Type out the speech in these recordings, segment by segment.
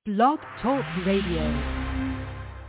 Blog Talk Radio.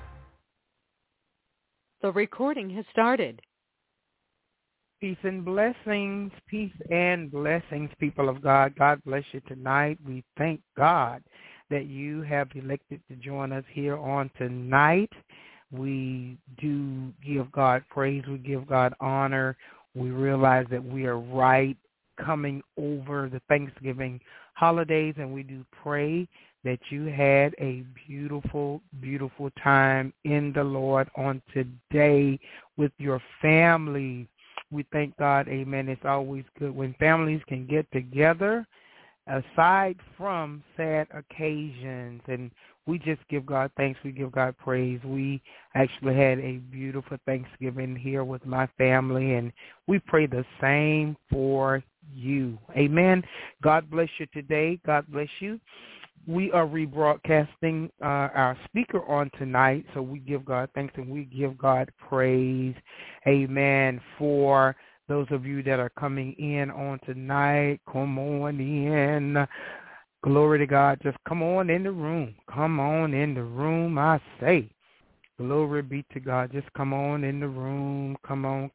The recording has started. Peace and blessings, people of God. God bless you tonight. We thank God that you have elected to join us here on tonight. We do give God praise. We give God honor. We realize that we are right coming over the Thanksgiving holidays, and we do pray that you had a beautiful, beautiful time in the Lord on today with your family. We thank God, amen. It's always good when families can get together aside from sad occasions, and we just give God thanks. We give God praise. We actually had a beautiful Thanksgiving here with my family, and we pray the same for you. Amen. God bless you today. God bless you. We are rebroadcasting our speaker on tonight, so we give God thanks and we give God praise. Amen. For those of you that are coming in on tonight, come on in. Glory to God. Just come on in the room. Come on in the room, I say. Glory be to God. Just come on in the room. Come on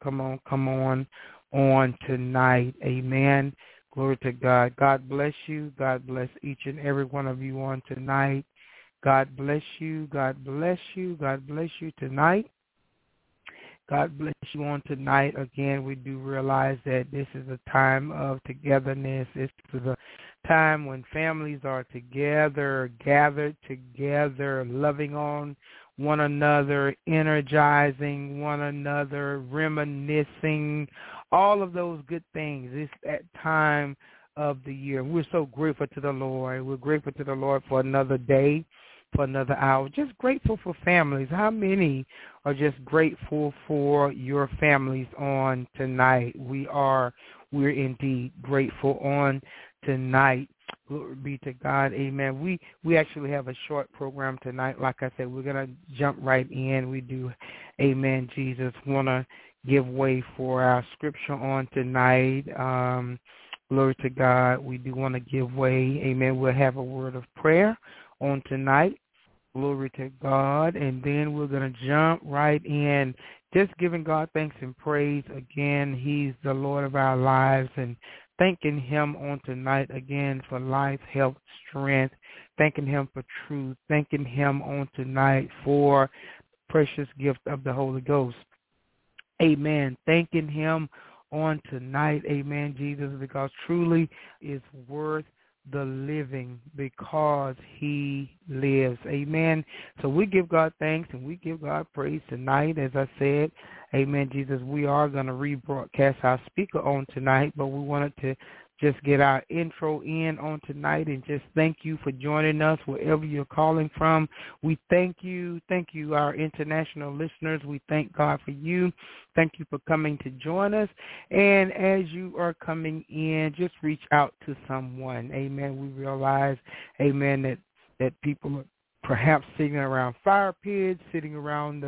tonight. Amen. Glory to God. God bless you. God bless each and every one of you on tonight. God bless you. God bless you. God bless you tonight. God bless you on tonight. Again, we do realize that this is a time of togetherness. This is a time when families are together, gathered together, loving on one another, energizing one another, reminiscing, all of those good things. It's that time of the year. We're so grateful to the Lord. We're grateful to the Lord for another day, for another hour. Just grateful for families. How many are just grateful for your families on tonight? We're indeed grateful on tonight. Glory be to God. Amen. We actually have a short program tonight. Like I said, we're going to jump right in. We do, amen, Jesus, want to give way for our scripture on tonight. Glory to God. We do want to give way. Amen. We'll have a word of prayer on tonight. Glory to God. And then we're going to jump right in, just giving God thanks and praise. Again, he's the Lord of our lives, and thanking him on tonight again for life, health, strength, thanking him for truth, thanking him on tonight for precious gift of the Holy Ghost. Amen. Thanking him on tonight, amen, Jesus, because truly is worth the living because he lives. Amen. So we give God thanks and we give God praise tonight. As I said, amen, Jesus, we are going to rebroadcast our speaker on tonight, but we wanted to just get our intro in on tonight and just thank you for joining us wherever you're calling from. We thank you, our international listeners. We thank God for you. Thank you for coming to join us. And as you are coming in, just reach out to someone. Amen. We realize, amen, that people are perhaps sitting around fire pits, sitting around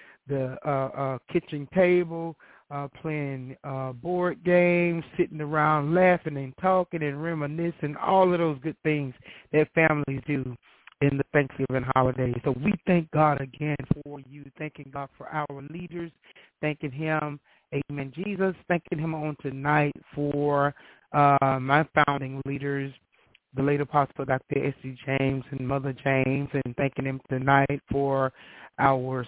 the kitchen table, playing board games, sitting around laughing and talking and reminiscing, all of those good things that families do in the Thanksgiving holiday. So we thank God again for you, thanking God for our leaders, thanking him, amen, Jesus, thanking him on tonight for my founding leaders, the late Apostle Dr. S.C. James and Mother James, and thanking him tonight for our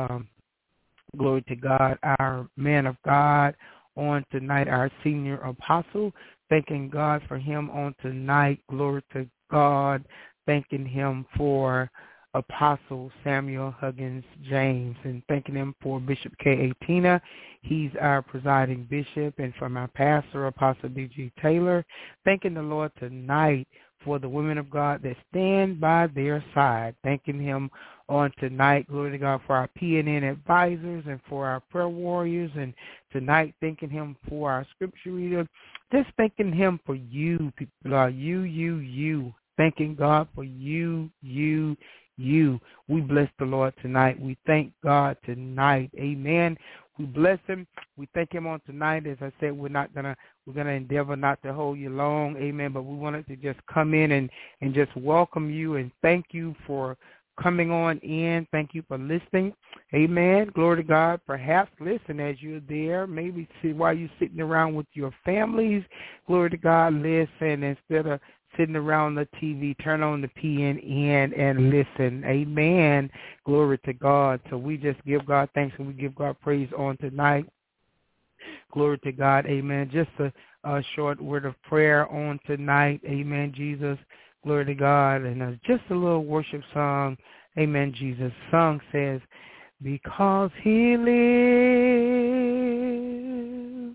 glory to God, our man of God on tonight, our senior apostle. Thanking God for him on tonight. Glory to God. Thanking him for Apostle Samuel Huggins James, and thanking him for Bishop K.A. Tina. He's our presiding bishop, and for my pastor, Apostle D.G. Taylor. Thanking the Lord tonight for the women of God that stand by their side. Thanking him on tonight, glory to God, for our PNN advisors and for our prayer warriors. And tonight, thanking him for our scripture reader. Just thanking him for you, people. You. Thanking God for you. We bless the Lord tonight. We thank God tonight. Amen. We bless him. We thank him on tonight. As I said, we're gonna endeavor not to hold you long, amen. But we wanted to just come in and just welcome you and thank you for coming on in. Thank you for listening. Amen. Glory to God. Perhaps listen as you're there. Maybe see while you're sitting around with your families. Glory to God. Listen instead of sitting around the TV. Turn on the PNN and listen. Amen. Glory to God. So we just give God thanks and we give God praise on tonight. Glory to God. Amen. Just a short word of prayer on tonight. Amen, Jesus. Glory to God. And just a little worship song. Amen, Jesus. Song says, because he lives,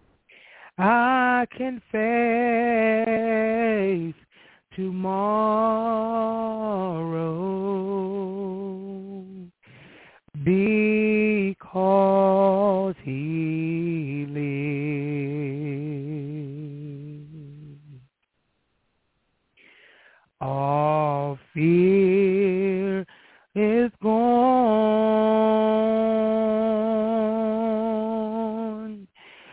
I can face tomorrow. Because he lives, all fear is gone,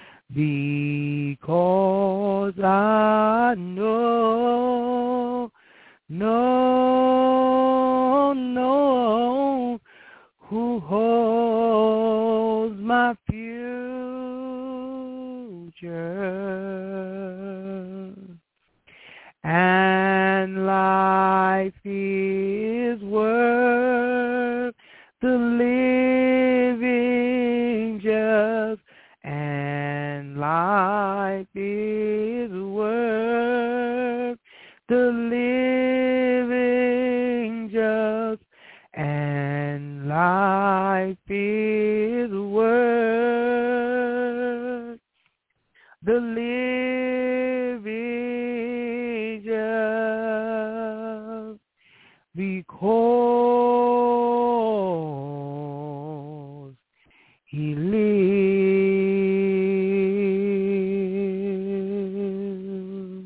because I know who holds my future, and life is worth the living just, and life is worth the living just, and life is worth the living just, because he lives.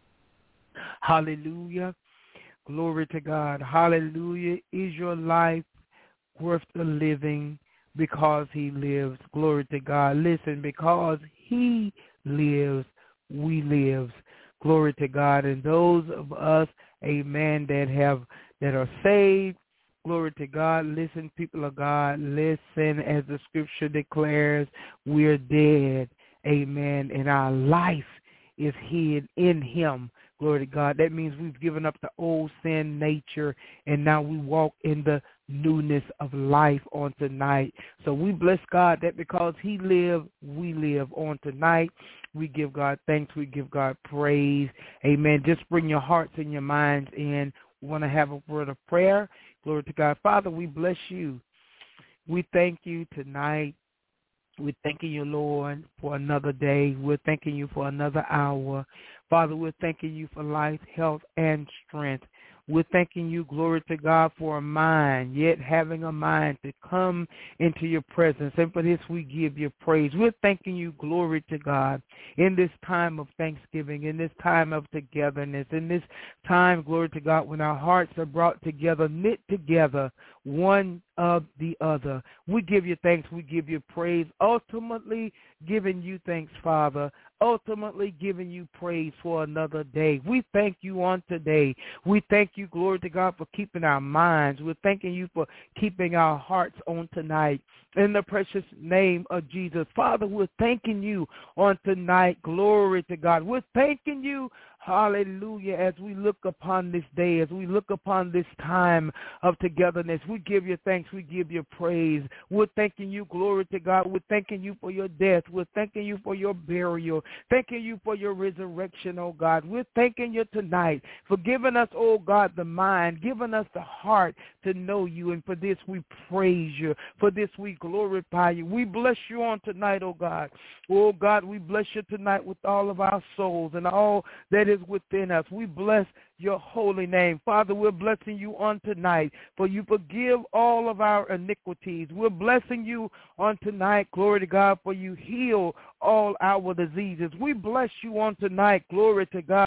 Hallelujah. Glory to God. Hallelujah. Is your life worth the living because he lives? Glory to God. Listen, because he lives, we live. Glory to God. And those of us, amen, that are saved, glory to God. Listen, people of God, listen, as the scripture declares, we're dead, amen, and our life is hid in him. Glory to God. That means we've given up the old sin nature, and now we walk in the newness of life on tonight. So we bless God that because he lived, we live on tonight. We give God thanks. We give God praise. Amen. Just bring your hearts and your minds in. We want to have a word of prayer. Glory to God. Father, we bless you. We thank you tonight. We're thanking you, Lord, for another day. We're thanking you for another hour. Father, we're thanking you for life, health, and strength. We're thanking you, glory to God, for a mind, yet having a mind to come into your presence. And for this, we give you praise. We're thanking you, glory to God, in this time of thanksgiving, in this time of togetherness, in this time, glory to God, when our hearts are brought together, knit together, one of the other. We give you thanks. We give you praise. Ultimately, giving you thanks, Father. Ultimately, giving you praise for another day. We thank you on today. We thank you, glory to God, for keeping our minds. We're thanking you for keeping our hearts on tonight. In the precious name of Jesus. Father, we're thanking you on tonight. Glory to God. We're thanking you, hallelujah, as we look upon this day, as we look upon this time of togetherness. We give you thanks. We give you praise. We're thanking you, glory to God. We're thanking you for your death. We're thanking you for your burial. Thanking you for your resurrection, oh God. We're thanking you tonight for giving us, oh God, the mind, giving us the heart to know you. And for this, we praise you. For this, we glorify you. We bless you on tonight, oh God. Oh God, we bless you tonight with all of our souls and all that is within us. We bless your holy name. Father, we're blessing you on tonight, for you forgive all of our iniquities. We're blessing you on tonight, glory to God, for you heal all our diseases. We bless you on tonight, glory to God,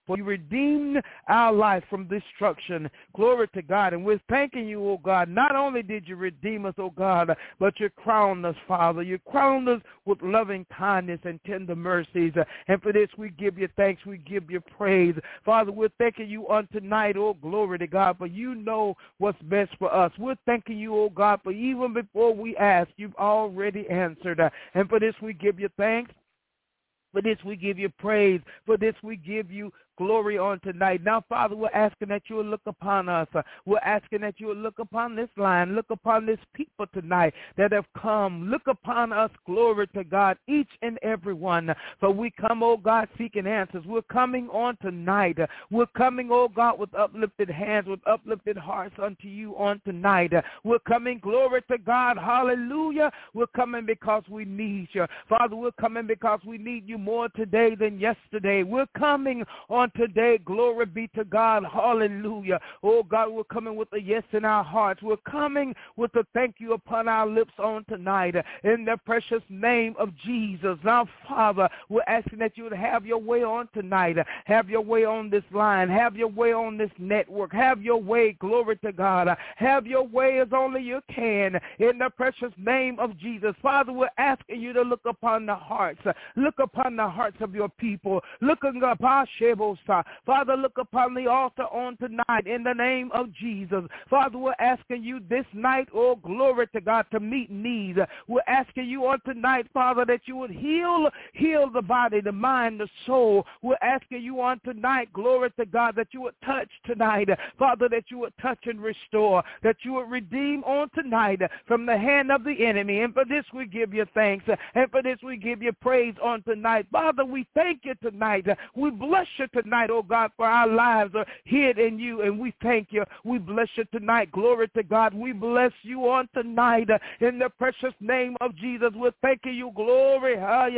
For you redeemed our life from destruction. Glory to God. And we're thanking you, oh God. Not only did you redeem us, oh God, but you crowned us, Father. You crowned us with loving kindness and tender mercies. And for this, we give you thanks. We give you praise. Father, we're thanking you on tonight, oh glory to God, for you know what's best for us. We're thanking you, oh God, for even before we ask, you've already answered. And for this, we give you thanks. For this, we give you praise. For this, we give you glory on tonight. Now, Father, we're asking that you will look upon us. We're asking that you will look upon this line, look upon this people tonight that have come. Look upon us, glory to God, each and every one. For we come, oh God, seeking answers. We're coming on tonight. We're coming, oh God, with uplifted hands, with uplifted hearts unto you on tonight. We're coming, glory to God, hallelujah. We're coming because we need you. Father, we're coming because we need you more today than yesterday. We're coming on today, glory be to God, hallelujah. Oh God, we're coming with a yes in our hearts. We're coming with a thank you upon our lips on tonight in the precious name of Jesus. Now, Father, we're asking that you would have your way on tonight. Have your way on this line. Have your way on this network. Have your way, glory to God. Have your way as only you can in the precious name of Jesus. Father, we're asking you to look upon the hearts. Look upon the hearts of your people. Looking up our Shebo. Father, look upon the altar on tonight in the name of Jesus. Father, we're asking you this night, oh glory to God, to meet needs. We're asking you on tonight, Father, that you would heal the body, the mind, the soul. We're asking you on tonight, glory to God, that you would touch tonight. Father, that you would touch and restore, that you would redeem on tonight from the hand of the enemy. And for this we give you thanks. And for this we give you praise on tonight. Father, we thank you tonight. We bless you tonight, oh God, for our lives are hid in you, and we thank you. We bless you tonight. Glory to God. We bless you on tonight in the precious name of Jesus. We're thanking you. Glory.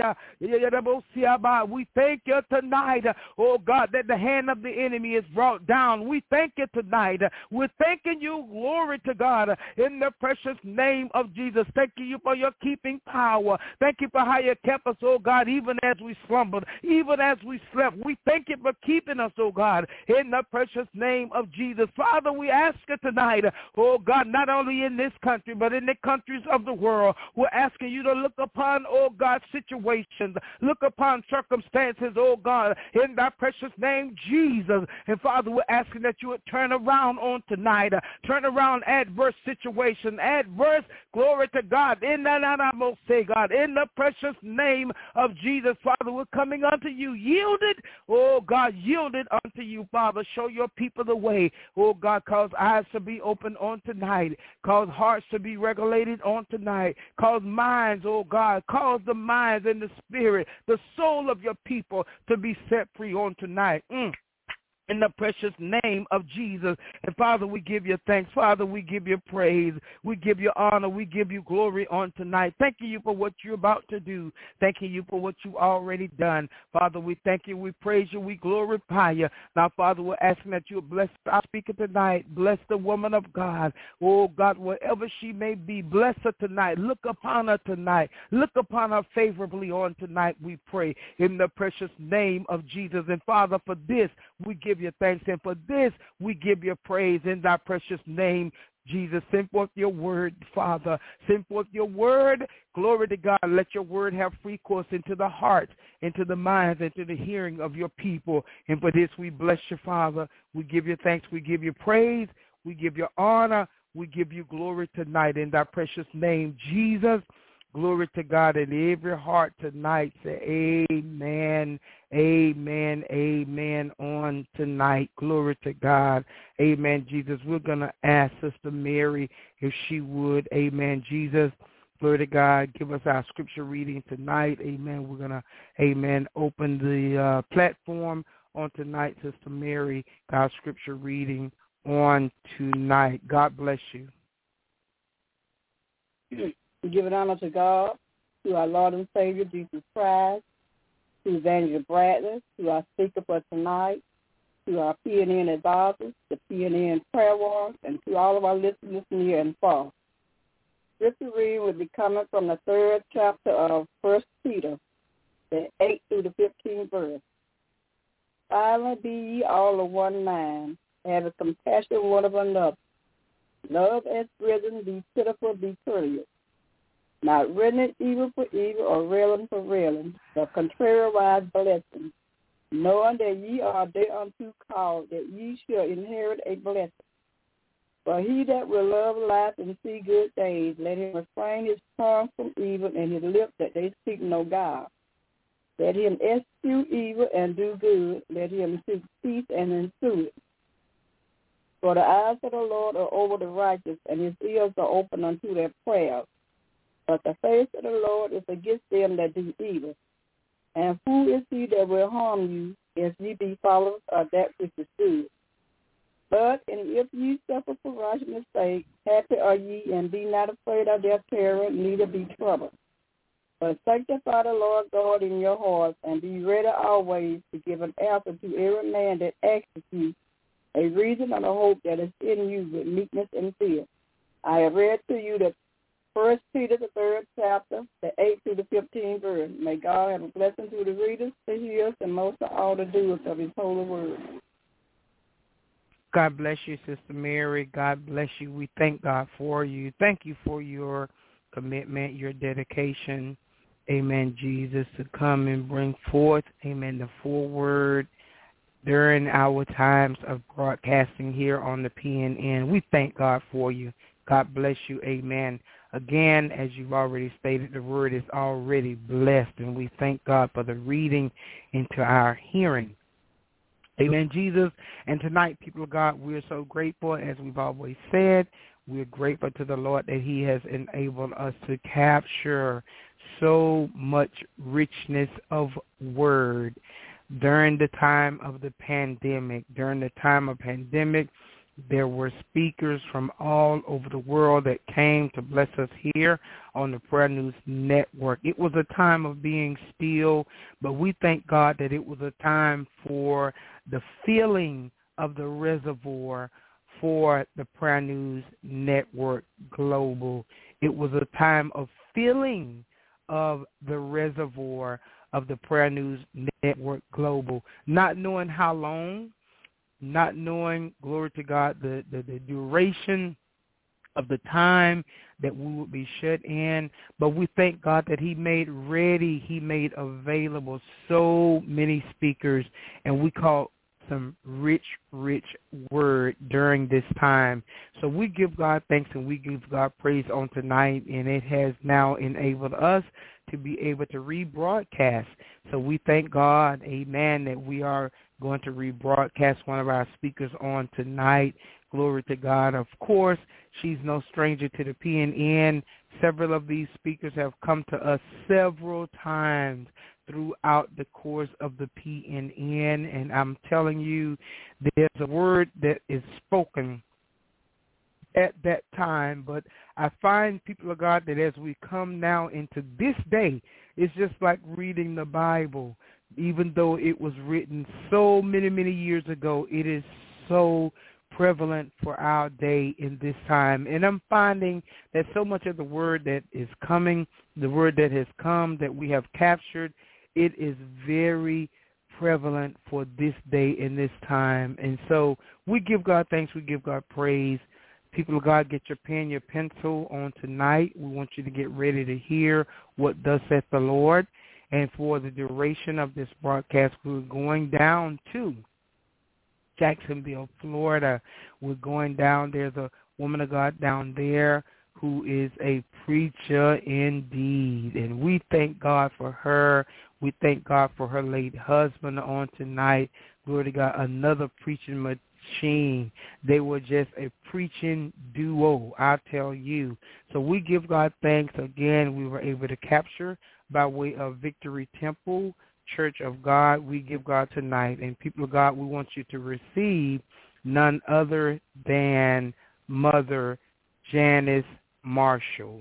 We thank you tonight, oh God, that the hand of the enemy is brought down. We thank you tonight. We're thanking you. Glory to God in the precious name of Jesus. Thank you for your keeping power. Thank you for how you kept us, oh God, even as we slumbered, even as we slept. We thank you for keeping us, oh God, in the precious name of Jesus. Father, we ask you tonight, oh God, not only in this country, but in the countries of the world, we're asking you to look upon, oh God, situations, look upon circumstances, oh God, in that precious name, Jesus. And Father, we're asking that you would turn around on tonight, turn around adverse situation, adverse, glory to God, in the precious name of Jesus. Father, we're coming unto you, yielded, oh God, yielded unto you, Father. Show your people the way, oh God, cause eyes to be open on tonight, cause hearts to be regulated on tonight, cause minds, oh God, cause the minds and the spirit, the soul of your people to be set free on tonight. In the precious name of Jesus. And Father, we give you thanks. Father, we give you praise. We give you honor. We give you glory on tonight. Thanking you for what you're about to do. Thanking you for what you've already done. Father, we thank you. We praise you. We glorify you. Now, Father, we're asking that you bless our speaker tonight. Bless the woman of God. Oh, God, wherever she may be, bless her tonight. Look upon her tonight. Look upon her favorably on tonight, we pray, in the precious name of Jesus. And, Father, for this, we give you thanks, and for this we give you praise in thy precious name, Jesus. Send forth your word, Father. Send forth your word. Glory to God. Let your word have free course into the heart, into the minds, into the hearing of your people. And for this we bless you, Father. We give you thanks. We give you praise. We give you honor. We give you glory tonight in thy precious name, Jesus. Glory to God. In every heart tonight say amen, amen, amen on tonight. Glory to God. Amen, Jesus. We're going to ask Sister Mary if she would. Amen, Jesus. Glory to God. Give us our scripture reading tonight. Amen. We're going to, amen, open the platform on tonight. Sister Mary, God's scripture reading on tonight. God bless you. We give it honor to God, to our Lord and Savior, Jesus Christ, to Evangelist Bradley, to our speaker for tonight, to our PNN advisors, the PNN prayer warriors, and to all of our listeners near and far. Scripture reading will be coming from the 3rd chapter of 1 Peter, the 8th through the 15th verse. Finally, be ye all of one mind, having compassion one of another. Love as brethren, be pitiful, be courteous. Not rendering evil for evil or railing for railing, but contrariwise blessing, knowing that ye are thereunto called, that ye shall inherit a blessing. For he that will love life and see good days, let him refrain his tongue from evil and his lips that they speak no guile. Let him eschew evil and do good. Let him seek peace and ensue it. For the eyes of the Lord are over the righteous, and his ears are open unto their prayers. But the face of the Lord is against them that do evil. And who is he that will harm you, if ye be followers of that which is good? But and if ye suffer for righteousness' sake, happy are ye, and be not afraid of their terror, neither be troubled. But sanctify the Lord God in your hearts, and be ready always to give an answer to every man that asks you a reason of the hope that is in you with meekness and fear. I have read to you the 1 Peter, the 3rd chapter, the 8th through the 15th verse. May God have a blessing to the readers, the hearers, and most of all the doers of his holy word. God bless you, Sister Mary. God bless you. We thank God for you. Thank you for your commitment, your dedication, amen, Jesus, to come and bring forth, amen, the full word during our times of broadcasting here on the PNN. We thank God for you. God bless you, amen. Again, as you've already stated, the word is already blessed, and we thank God for the reading into our hearing. Amen, Jesus. And tonight, people of God, we're so grateful, as we've always said. We're grateful to the Lord that he has enabled us to capture so much richness of word during the time of the pandemic. During the time of pandemic, there were speakers from all over the world that came to bless us here on the Prayer News Network. It was a time of being still, but we thank God that it was a time for the filling of the reservoir for the Prayer News Network Global. It was a time of filling of the reservoir of the Prayer News Network Global, not knowing how long, not knowing, glory to God, the duration of the time that we would be shut in. But we thank God that he made ready, he made available so many speakers, and we caught some rich word during this time. So we give God thanks and we give God praise on tonight, and it has now enabled us to be able to rebroadcast. So we thank God, amen, that we are going to rebroadcast one of our speakers on tonight. Glory to God. Of course, she's no stranger to the PNN. Several of these speakers have come to us several times throughout the course of the PNN, and I'm telling you, there's a word that is spoken at that time, but I find, people of God, that as we come now into this day, it's just like reading the Bible. Even though it was written so many years ago, it is so prevalent for our day in this time. And I'm finding that so much of the word that is coming, the word that has come, that we have captured, it is very prevalent for this day and this time. And so we give God thanks, we give God praise. People of God, get your pen, your pencil on tonight. We want you to get ready to hear what thus saith the Lord. And for the duration of this broadcast, we're going down to Jacksonville, Florida. We're going down. There's a woman of God down there who is a preacher indeed. And we thank God for her. We thank God for her late husband on tonight. Glory to God, another preaching machine. They were just a preaching duo, I tell you. So we give God thanks. Again, we were able to capture by way of Victory Temple Church of God. We give God tonight. And people of God, we want you to receive none other than Mother Janice Marshall.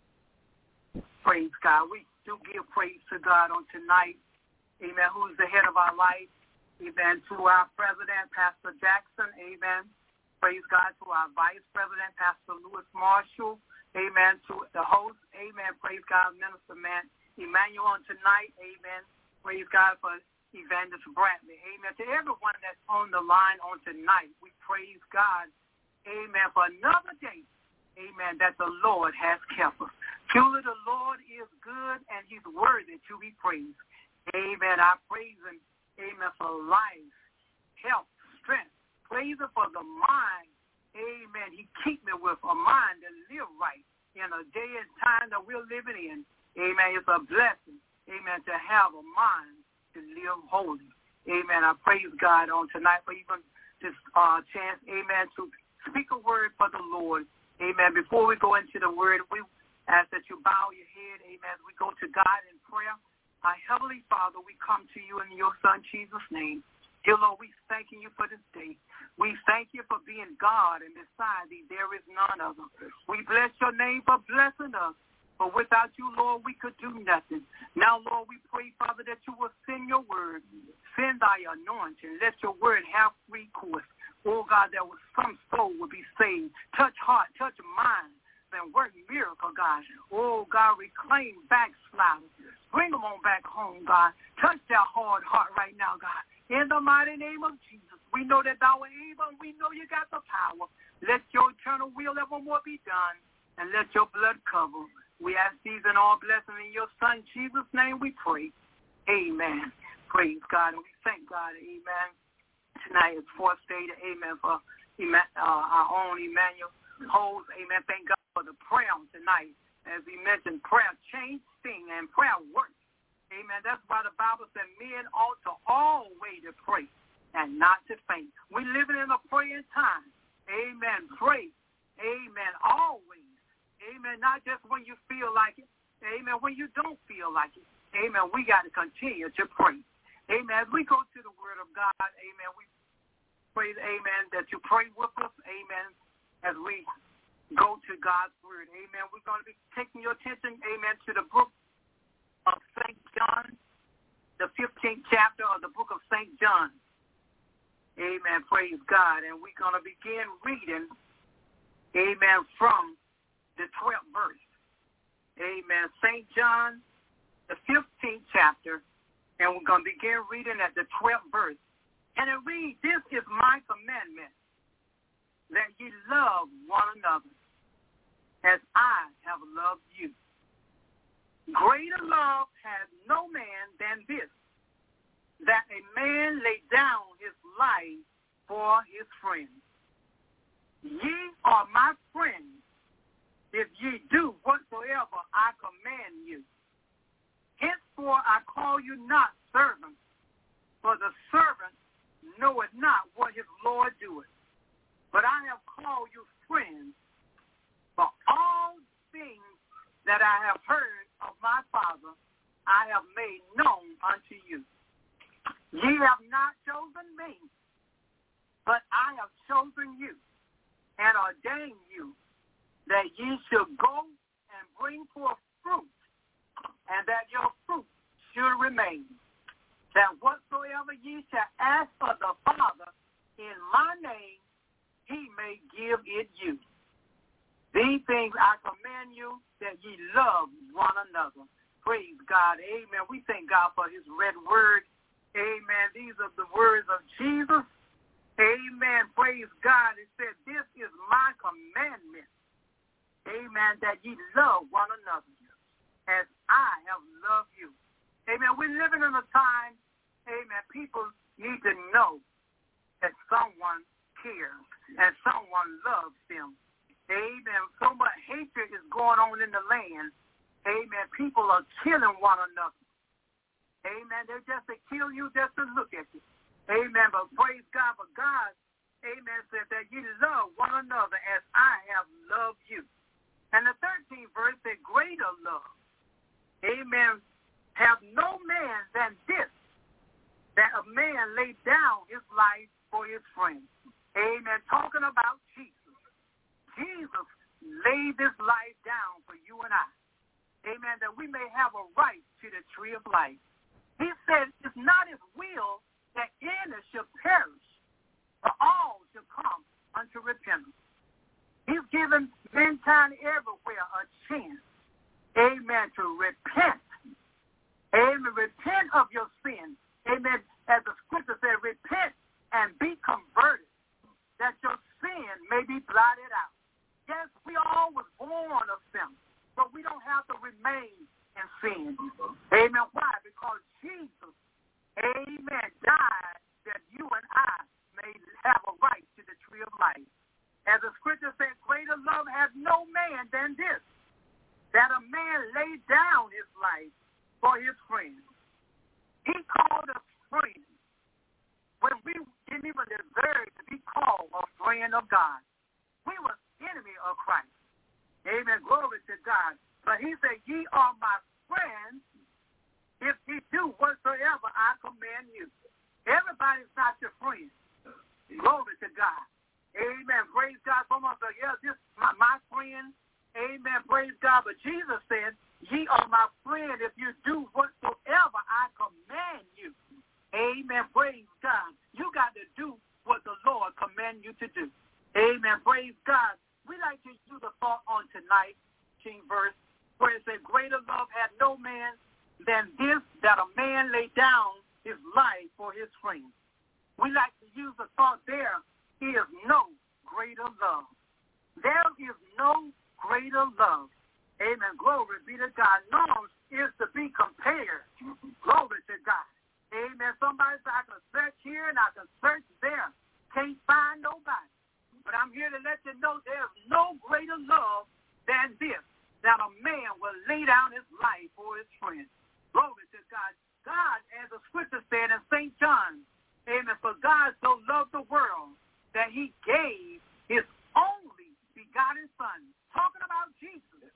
Praise God. We do give praise to God on tonight. Amen. Who is the head of our life. Amen. To our president, Pastor Jackson. Amen. Praise God. To our vice president, Pastor Lewis Marshall. Amen. To the host. Amen. Praise God. Minister Emmanuel on tonight. Amen. Praise God for Evangelist Bradley. Amen. To everyone that's on the line on tonight, we praise God. Amen. For another day. Amen. That the Lord has kept us. Truly the Lord is good and he's worthy to be praised. Amen. I praise him. Amen. For life, health, strength. Praise him for the mind. Amen. He keep me with a mind to live right in a day and time that we're living in. Amen. It's a blessing. Amen. To have a mind to live holy. Amen. I praise God on tonight for even this chance. Amen. To speak a word for the Lord. Amen. Before we go into the word, we ask that you bow your head. Amen. As we go to God in prayer. Our Heavenly Father, we come to you in your Son Jesus' name. Dear Lord, we thanking you for this day. We thank you for being God, and beside thee there is none other. We bless your name for blessing us. For without you, Lord, we could do nothing. Now, Lord, we pray, Father, that you will send your word. Send thy anointing. Let your word have free course. Oh, God, that some soul will be saved. Touch heart, touch mind, and work miracle, God. Oh, God, reclaim backsliders. Bring them on back home, God. Touch their hard heart right now, God. In the mighty name of Jesus, we know that thou art able, and we know you got the power. Let your eternal will evermore be done, and let your blood cover. We ask these and all blessings in your Son, Jesus' name we pray. Amen. Praise God, and we thank God. Amen. Tonight is fourth day, amen, for our own Emmanuel Holds. Amen. Thank God for the prayer on tonight. As we mentioned, prayer changes things and prayer works. Amen. That's why the Bible said men ought to always to pray and not to faint. We're living in a praying time. Amen. Pray. Amen. Always. Amen. Not just when you feel like it. Amen. When you don't feel like it. Amen. We got to continue to pray. Amen. As we go to the word of God, amen, we pray, amen, that you pray with us. Amen. As we go to God's word. Amen. We're going to be taking your attention, amen, to the book of St. John, the 15th chapter of the book of St. John. Amen. Praise God. And we're going to begin reading, amen, from the 12th verse. Amen. St. John, the 15th chapter, and we're going to begin reading at the 12th verse. And it reads, this is my commandment, that ye love one another as I have loved you. Greater love has no man than this, that a man lay down his life for his friends. Ye are my friends, if ye do whatsoever I command you. Henceforth I call you not servants, for the servant knoweth not what his Lord doeth. But I have called you friends, for all things that I have heard of my Father I have made known unto you. Ye have not chosen me, but I have chosen you, and ordained you, that ye should go and bring forth fruit, and that your fruit should remain, that whatsoever ye shall ask of the Father in my name, he may give it you. These things I command you, that ye love one another. Praise God. Amen. We thank God for his read word. Amen. These are the words of Jesus. Amen. Praise God. It said, this is my commandment. Amen. That ye love one another as I have loved you. Amen. We're living in a time, amen, people need to know that someone cares and someone loves them. Amen. So much hatred is going on in the land. Amen. People are killing one another. Amen. They just to kill you just to look at you. Amen. But praise God for God. Amen. Said that you love one another as I have loved you. And the 13th verse said, greater love. Amen. Have no man than this, that a man lay down his life for his friends. Amen. Talking about Jesus. Jesus laid this life down for you and I. Amen. That we may have a right to the tree of life. He said it's not his will that any should perish, but all should come unto repentance. He's given mankind everywhere a chance, amen, to repent. Amen. Repent of your sin. amen, as the scripture said, repent and be converted, that your sin may be blotted out. Yes, we all was born of sin, but we don't have to remain in sin. Amen. Why? Because Jesus, amen, died that you and I may have a right to the tree of life. As the scripture said, greater love has no man than this, that a man lay down his life for his friends. He called us friends when we didn't even deserve to be called a friend of God. We were enemy of Christ. Amen. Glory to God. But he said, ye are my friends if ye do whatsoever I command you. Everybody's not your friend. Glory to God. Amen. Praise God. Someone said, yeah, this is my friend. Amen. Praise God. But Jesus said, ye are my friend if you do whatsoever I command you. Amen. Praise God. You got to do what the Lord command you to do. Amen. Praise God. We like to use a thought on tonight, King verse, where it says, greater love had no man than this, that a man lay down his life for his friends. We like to use the thought there is no greater love. There is no greater love. Amen. Glory be to God. None is to be compared. Glory to God. Amen. Somebody said, I can search here and I can search there. Can't find nobody. But I'm here to let you know there's no greater love than this, that a man will lay down his life for his friends. Glory to God. God, as the scripture said in St. John, amen, for God so loved the world that he gave his only begotten son. Talking about Jesus.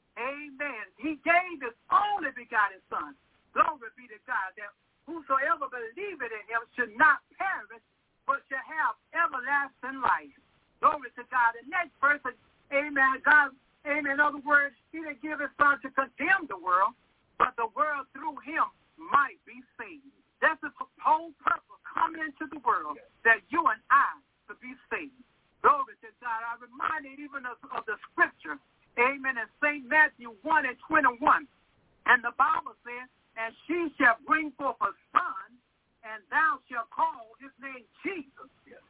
Amen. He gave his only begotten son. Glory be to God, that whosoever believeth in him should not perish, but shall have everlasting life. Glory to God. The next verse, amen, God, amen, in other words, he didn't give his son to condemn the world, but the world through him might be saved. That's the whole purpose coming into the world, that you and I could be saved. Glory to God. I reminded even of the scripture, amen, in St. Matthew 1:21. And the Bible says, and she shall bring forth a son, and thou shalt call his name Jesus.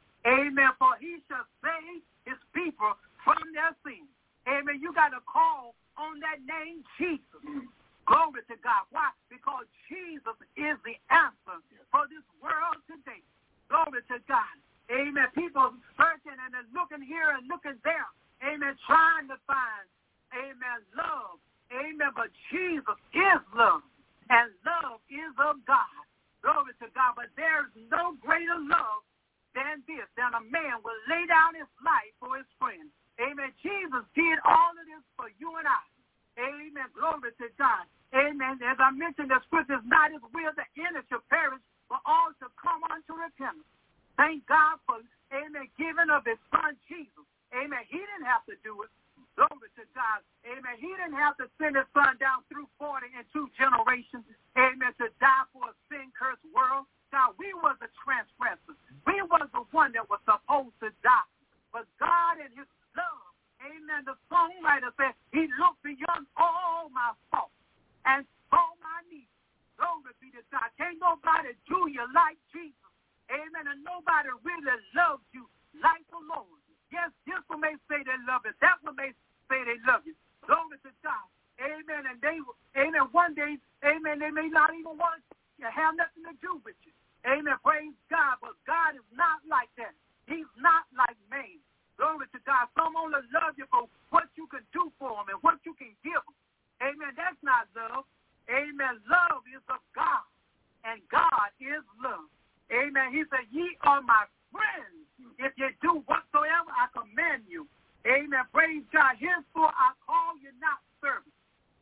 Amen. For he shall save his people from their sins. Amen. You got to call on that name Jesus. Glory to God. Why? Because Jesus is the answer for this world today. Glory to God. Amen. People searching and they're looking here and looking there. Amen. Trying to find, amen, love. Amen. But Jesus is love. And love is of God. Glory to God. But there's no greater love than this, that a man will lay down his life for his friends. Amen. Jesus did all of this for you and I. Amen. Glory to God. Amen. As I mentioned, the scripture is not his will that any should perish, but all should come unto repentance. Thank God for, amen, giving of his son Jesus. Amen. He didn't have to do it. Glory to God. Amen. He didn't have to send his son down through 40 and 2 generations. Amen. To die for a sin-cursed world. Now, we was the transgressors. We was the one that was supposed to die. But God in his love, amen, the songwriter said, he looked beyond all my faults and saw my needs. Glory be to God. Can't nobody do you like Jesus. Amen. And nobody really loves you like the Lord. Yes, this one may say they love you. That one may say they love you. Glory to God. Amen. And they, amen, one day, amen, they may not even want to have nothing to do with you. Amen. Praise God. But God is not like that. He's not like man. Glory to God. Some only love you for what you can do for them and what you can give them. Amen. That's not love. Amen. Love is of God, and God is love. Amen. He said, ye are my friends if you do whatsoever I command you. Amen. Praise God. Henceforth I call you not servants,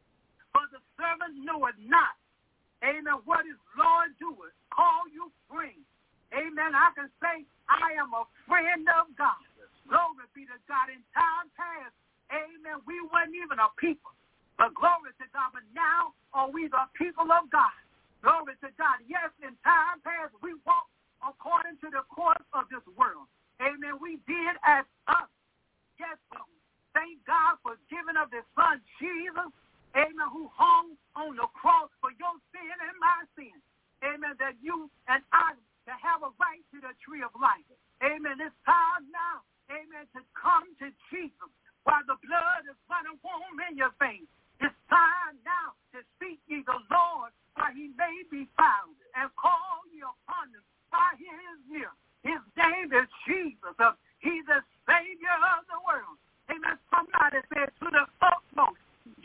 for the servant knoweth not, amen, what his Lord doeth. Call you friends. Amen. I can say I am a friend of God. Glory be to God. In time past, amen, we weren't even a people. But glory to God. But now are we the people of God. Glory to God. Yes, in time past, we walked according to the course of this world. Amen. We did as us. Yes, thank God for giving of his son Jesus. Amen. Who hung on the cross for your sin and my sin. amen, that you and I to have a right to the tree of life. Amen. It's time now, amen, to come to Jesus while the blood is running warm in your veins. It's time now to seek ye the Lord while he may be found and call ye upon him while he is near. His name is Jesus. He's the Savior of the world. Amen. Somebody said to the utmost,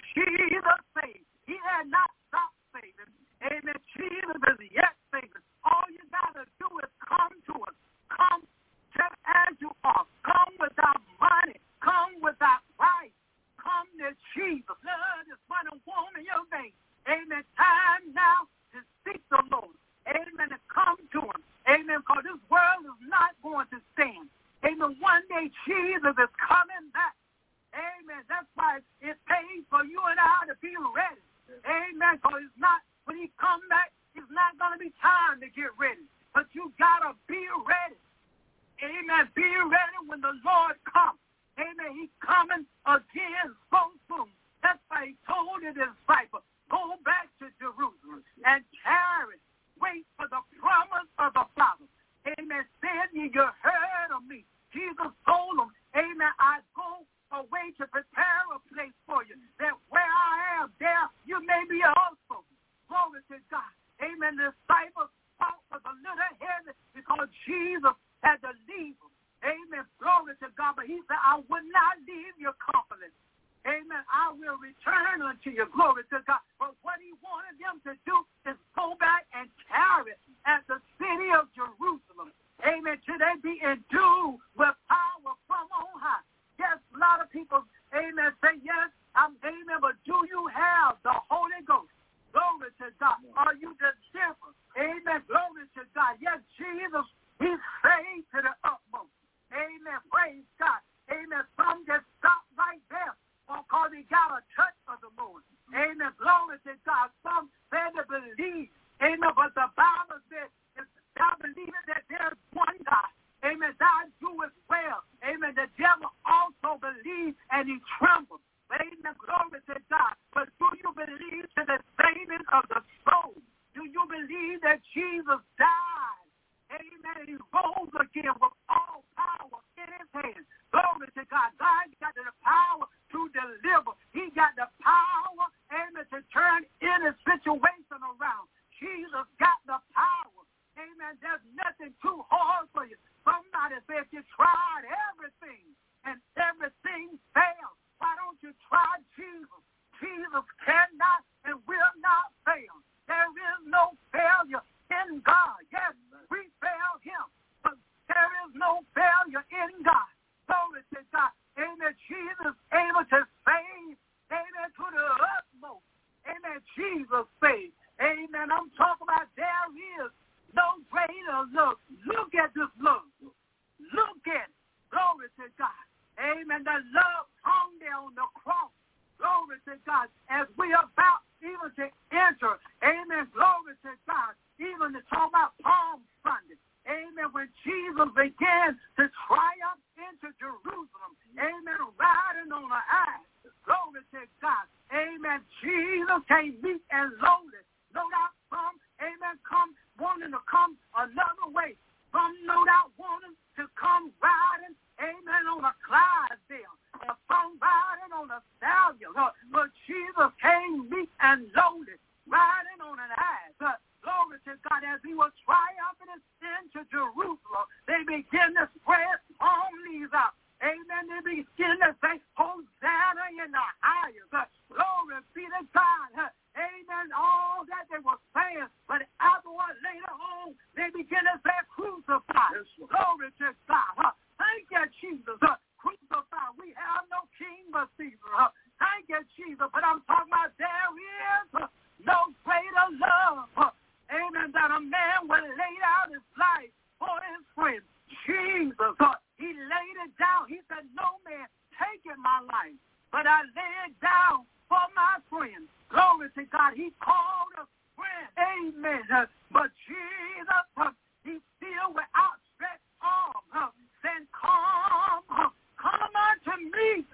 Jesus saved. He had not stopped saving. Amen. Jesus is yet saving. All you got to do is come to us. Come just as you are. Come without money. Come without price. Come to Jesus. Blood is running warm in your veins. Amen. Time now to seek the Lord. Amen. To come to him. Amen. Because this world is not going to stand. Amen. One day Jesus is coming back. Amen. That's why it pays for you and I to be ready. Amen. Because it's not, when he comes back, it's not going to be time to get ready. But you got to be ready. Amen. Be ready when the Lord comes. Amen. He's coming again so soon. That's why he told his disciples, go back to Jerusalem and tarry. Wait for the promise of the Father. Amen. Said ye, you heard of me. Jesus told them, amen, I go away to prepare a place for you, that where I am, there you may be also. Glory to God. Amen. The disciples thought was a little heavy because Jesus had to leave them. Amen. Glory to God. But he said, I will not leave you comfortless. Amen. I will return unto you. Glory to God. But what he wanted them to do is go back and tarry at the city of Jerusalem. Amen. Till they be endued with power from on high. Yes, a lot of people, amen, say, yes, amen, but do you have the Holy Ghost? Glory to God. Are you delivered? Amen. Glory to God. Yes, Jesus, he's saved to the utmost. Amen. Praise God. Amen. Some just stop right there because he got a touch of the Lord. Amen. Glory to God. Some say to believe. Amen. But the Bible says, if thou believest that there's one God, amen, thou doest well. Amen. The devil also believes and he trembles. Amen. Glory to God. But do you believe to the saving of the soul? Do you believe that Jesus died? Amen. He rose again with all power in his hands. Glory to God. God got the power to deliver. He got the power, amen, to turn any situation around. Jesus got the power. Amen. There's nothing too hard for you. Somebody said you tried everything and everything failed. Why don't you try Jesus? Jesus cannot and will not fail. There is no failure in God. Yes, we failed him, but there is no failure in God. Glory to God. Amen. Jesus able to save. Amen. To the utmost. Amen. Jesus saved. Amen. I'm talking about there is no greater love. Look at this love. Look at it. Glory to God. Amen. The love hung there on the cross. Glory to God. As we are about even to enter. Amen. Glory to God. Even to talk about Palm Sunday. Amen. When Jesus began to triumph into Jerusalem. Amen. Riding on an ass. Glory to God. Amen. Jesus came meek and lowly. No doubt some, amen, come wanting to come another way. Some no doubt wanting to come riding, amen, on a Clydesdale. Or some riding on a stallion. But Jesus came meek and lowly, riding on an ass. Glory to God. As he was triumphant into Jerusalem, they began to spread palm leaves out. Amen. They begin to say, Hosanna in the highest. Glory be to God. Amen. All that they were saying. But afterward, later on, they begin to say, crucify. Glory to God. Thank you, Jesus. Crucify. We have no king but Caesar. Thank you, Jesus. But I'm talking about there is no greater love. Amen. That a man would lay out his life for his friends. Jesus. He laid it down. He said, no man taking my life, but I lay it down for my friends. Glory to God. He called a friend. Amen. But Jesus, he still with outstretched arms, saying, come unto me,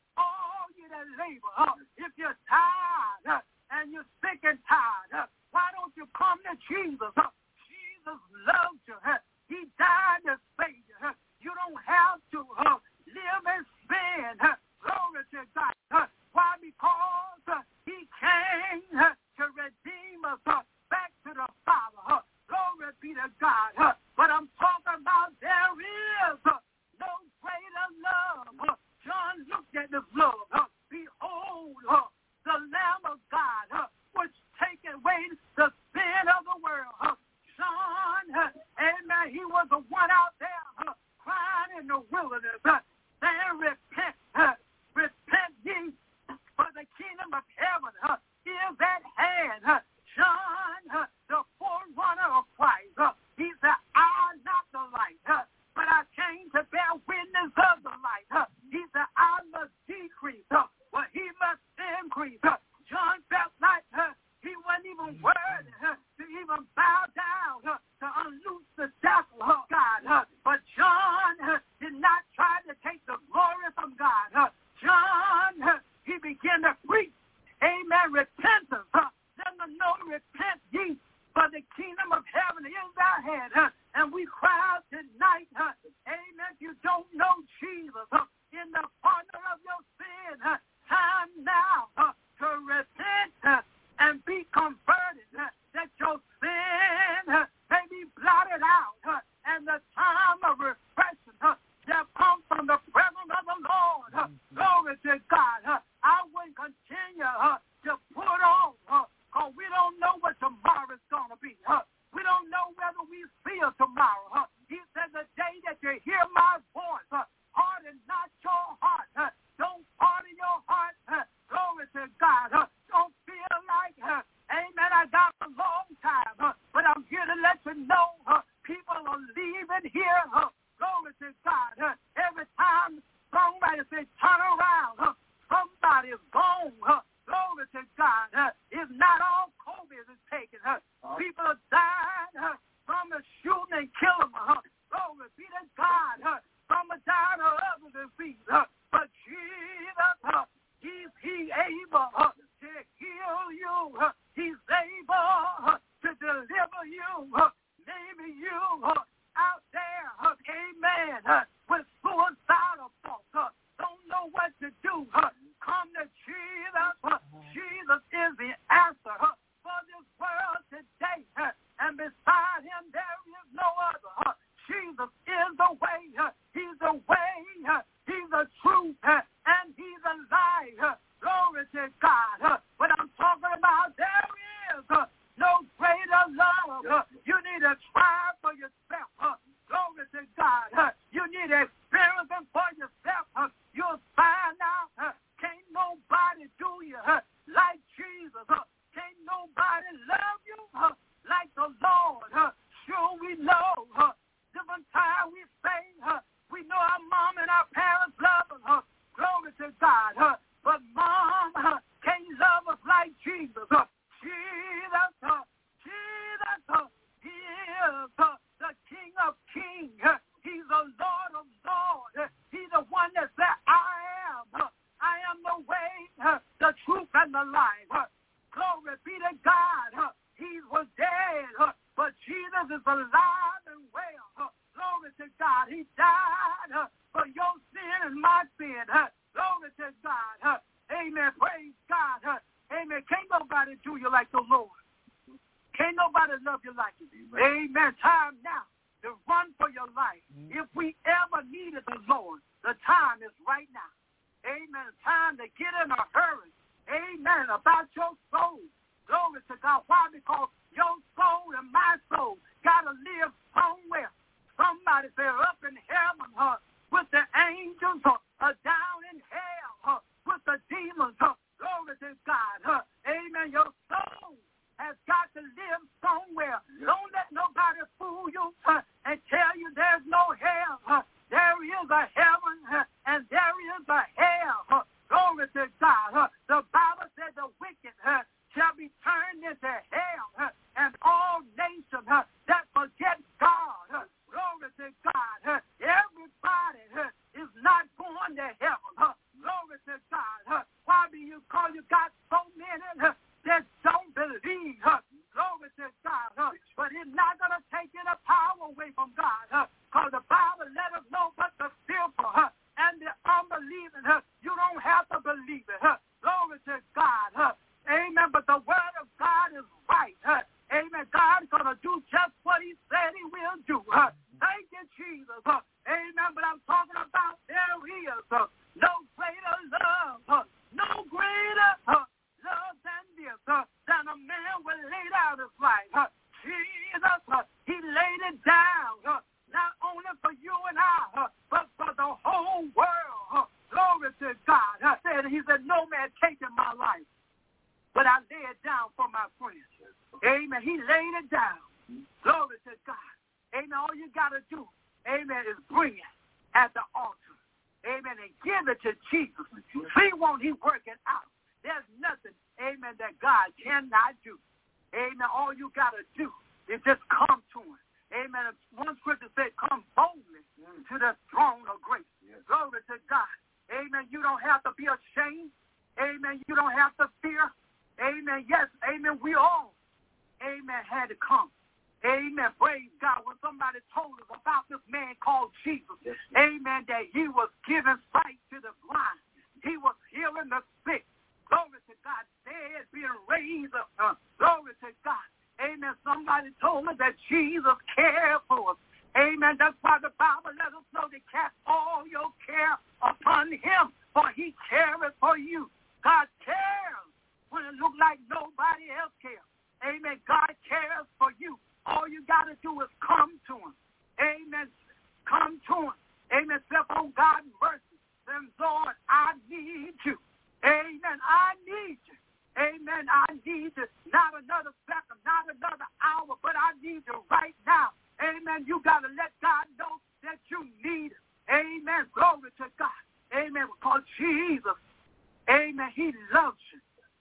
all you that labor. If you're tired and you're sick and tired, why don't you come to Jesus? to God. Why? Because he came to redeem us back to the Father. Glory be to God. But I'm talking about there is no greater love. John looked at this love. Behold, the Lamb of God, which taketh away the sin of the world. John, amen, he was the one out there crying in the wilderness, saying, repent, repent ye, for the kingdom of heaven is at hand. John, the forerunner of Christ, he said, I am not the light, but I came to bear witness of the light. He said, I must decrease, but he must increase. John felt like he wasn't even worthy to even bow down to unloose the shackles of God. But John did not try to take the glory from God. John, he began to preach, amen, repentance. Let them know, repent ye, for the kingdom of heaven is at hand. And we cry out tonight, amen, if you don't know Jesus in the partner of your sin, time now to repent and be converted, that your sin may be blotted out, and the time of refreshing shall come from the presence of the Lord. Glory to God. I wouldn't continue to put on, because we don't know what tomorrow is going to be. We don't know whether we see it tomorrow. He said, the day that you hear my voice, harden not your heart. Don't harden your heart. Glory to God. Don't feel like, amen, I got a long time, but I'm here to let you know people are leaving here. Glory to God. Every time somebody says turn around, somebody is gone. Glory to God. It's not all COVID is taken. People are dying from the shooting and killing them. Glory be to God. Some are dying of other disease. But Jesus, he able to heal you. He's able to deliver you. Maybe you out there, amen, with suicidal thoughts, don't know what to do. Come to Jesus. Jesus is the answer for this world today. And beside him, there is no other. Jesus is the way. He's the way. He's the truth. And he's the life. Glory to God. But I'm talking about there is no greater love. You need to try for yourself. Glory to God. You need to experience it for yourself. You'll find out can't nobody do you like Jesus. Can't nobody love you like the Lord. Sure we know different time we say we know our mom and our parents love us. Glory to God. But mom can't love us like Jesus. Jesus is the King of Kings. He's the Lord of Lords. He's the one that said, I am the way, the truth, and the life. Glory be to God. He was dead, but Jesus is alive and well. Glory to God. He died for your sin and my sin. Glory to God. Amen. Praise God. Amen. Can't nobody do you like the Lord. Can't nobody love you like you. Amen. Time now to run for your life. If we ever needed the Lord, the time is right now. Amen. Time to get in a hurry. Amen. About your soul. Glory to God. Why? Because your soul and my soul got to live somewhere. Somebody say up in heaven with the angels down in hell with the demons. Glory to God. Amen. Your soul has got to live somewhere. Don't let nobody fool you and tell you there's no hell. There is a heaven and there is a hell. Glory to God. The Bible said the wicked shall be turned into hell, and all nations that forget God. Glory to God. Everybody is not going to heaven. Glory to God. Why? Because you got so many that don't believe. Glory to God. But it's not going to take any power away from God. Because the Bible let us know but the fearful and the unbelieving. You don't have to believe it. Glory to God. Amen. But the word of God is right. Amen. God's going to do just what he said he will do. Thank you, Jesus. Amen. But I'm talking about there is no greater love, no greater love than this, than a man will lay down his life. Jesus, he laid it down, not only for you and I, but for the whole world. Glory to God. He said, no man taking my life, but I lay it down for my friends. Amen. He laid it down. Glory to God. Amen. All you got to do, amen, is bring it at the altar. Amen. And give it to Jesus. See, won't he work it out? There's nothing, amen, that God cannot do. Amen. All you got to do is just come to him. Amen. One scripture said, come boldly to the throne of grace. Glory to God. Amen. You don't have to be ashamed. Amen. You don't have to fear. Amen. Yes. Amen. We all, amen, had to come. Amen. Praise God. When somebody told us about this man called Jesus, amen, that he was giving sight to the blind. He was healing the sick. Glory to God. Dead being raised up. Glory to God. Amen. Somebody told us that Jesus cared for us. Amen. That's why the Bible let us know to cast all your care upon him, for he cares for you. God cares when it looks like nobody else cares. Amen. God cares for you. All you got to do is come to him. Amen. Come to him. Amen. Step on God's mercy. Then, Lord, I need you. Amen. I need you. Amen. I need you. Not another second, not another hour, but I need you right now. Amen. You got to let God know that you need it. Amen. Glory to God. Amen. Because Jesus, amen, he loves you.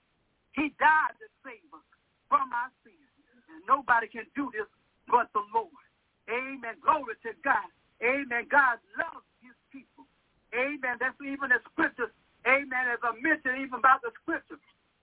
He died to save us from our sins. And nobody can do this but the Lord. Amen. Glory to God. Amen. God loves his people. Amen. That's even the scriptures. Amen. As I mentioned even about the scriptures.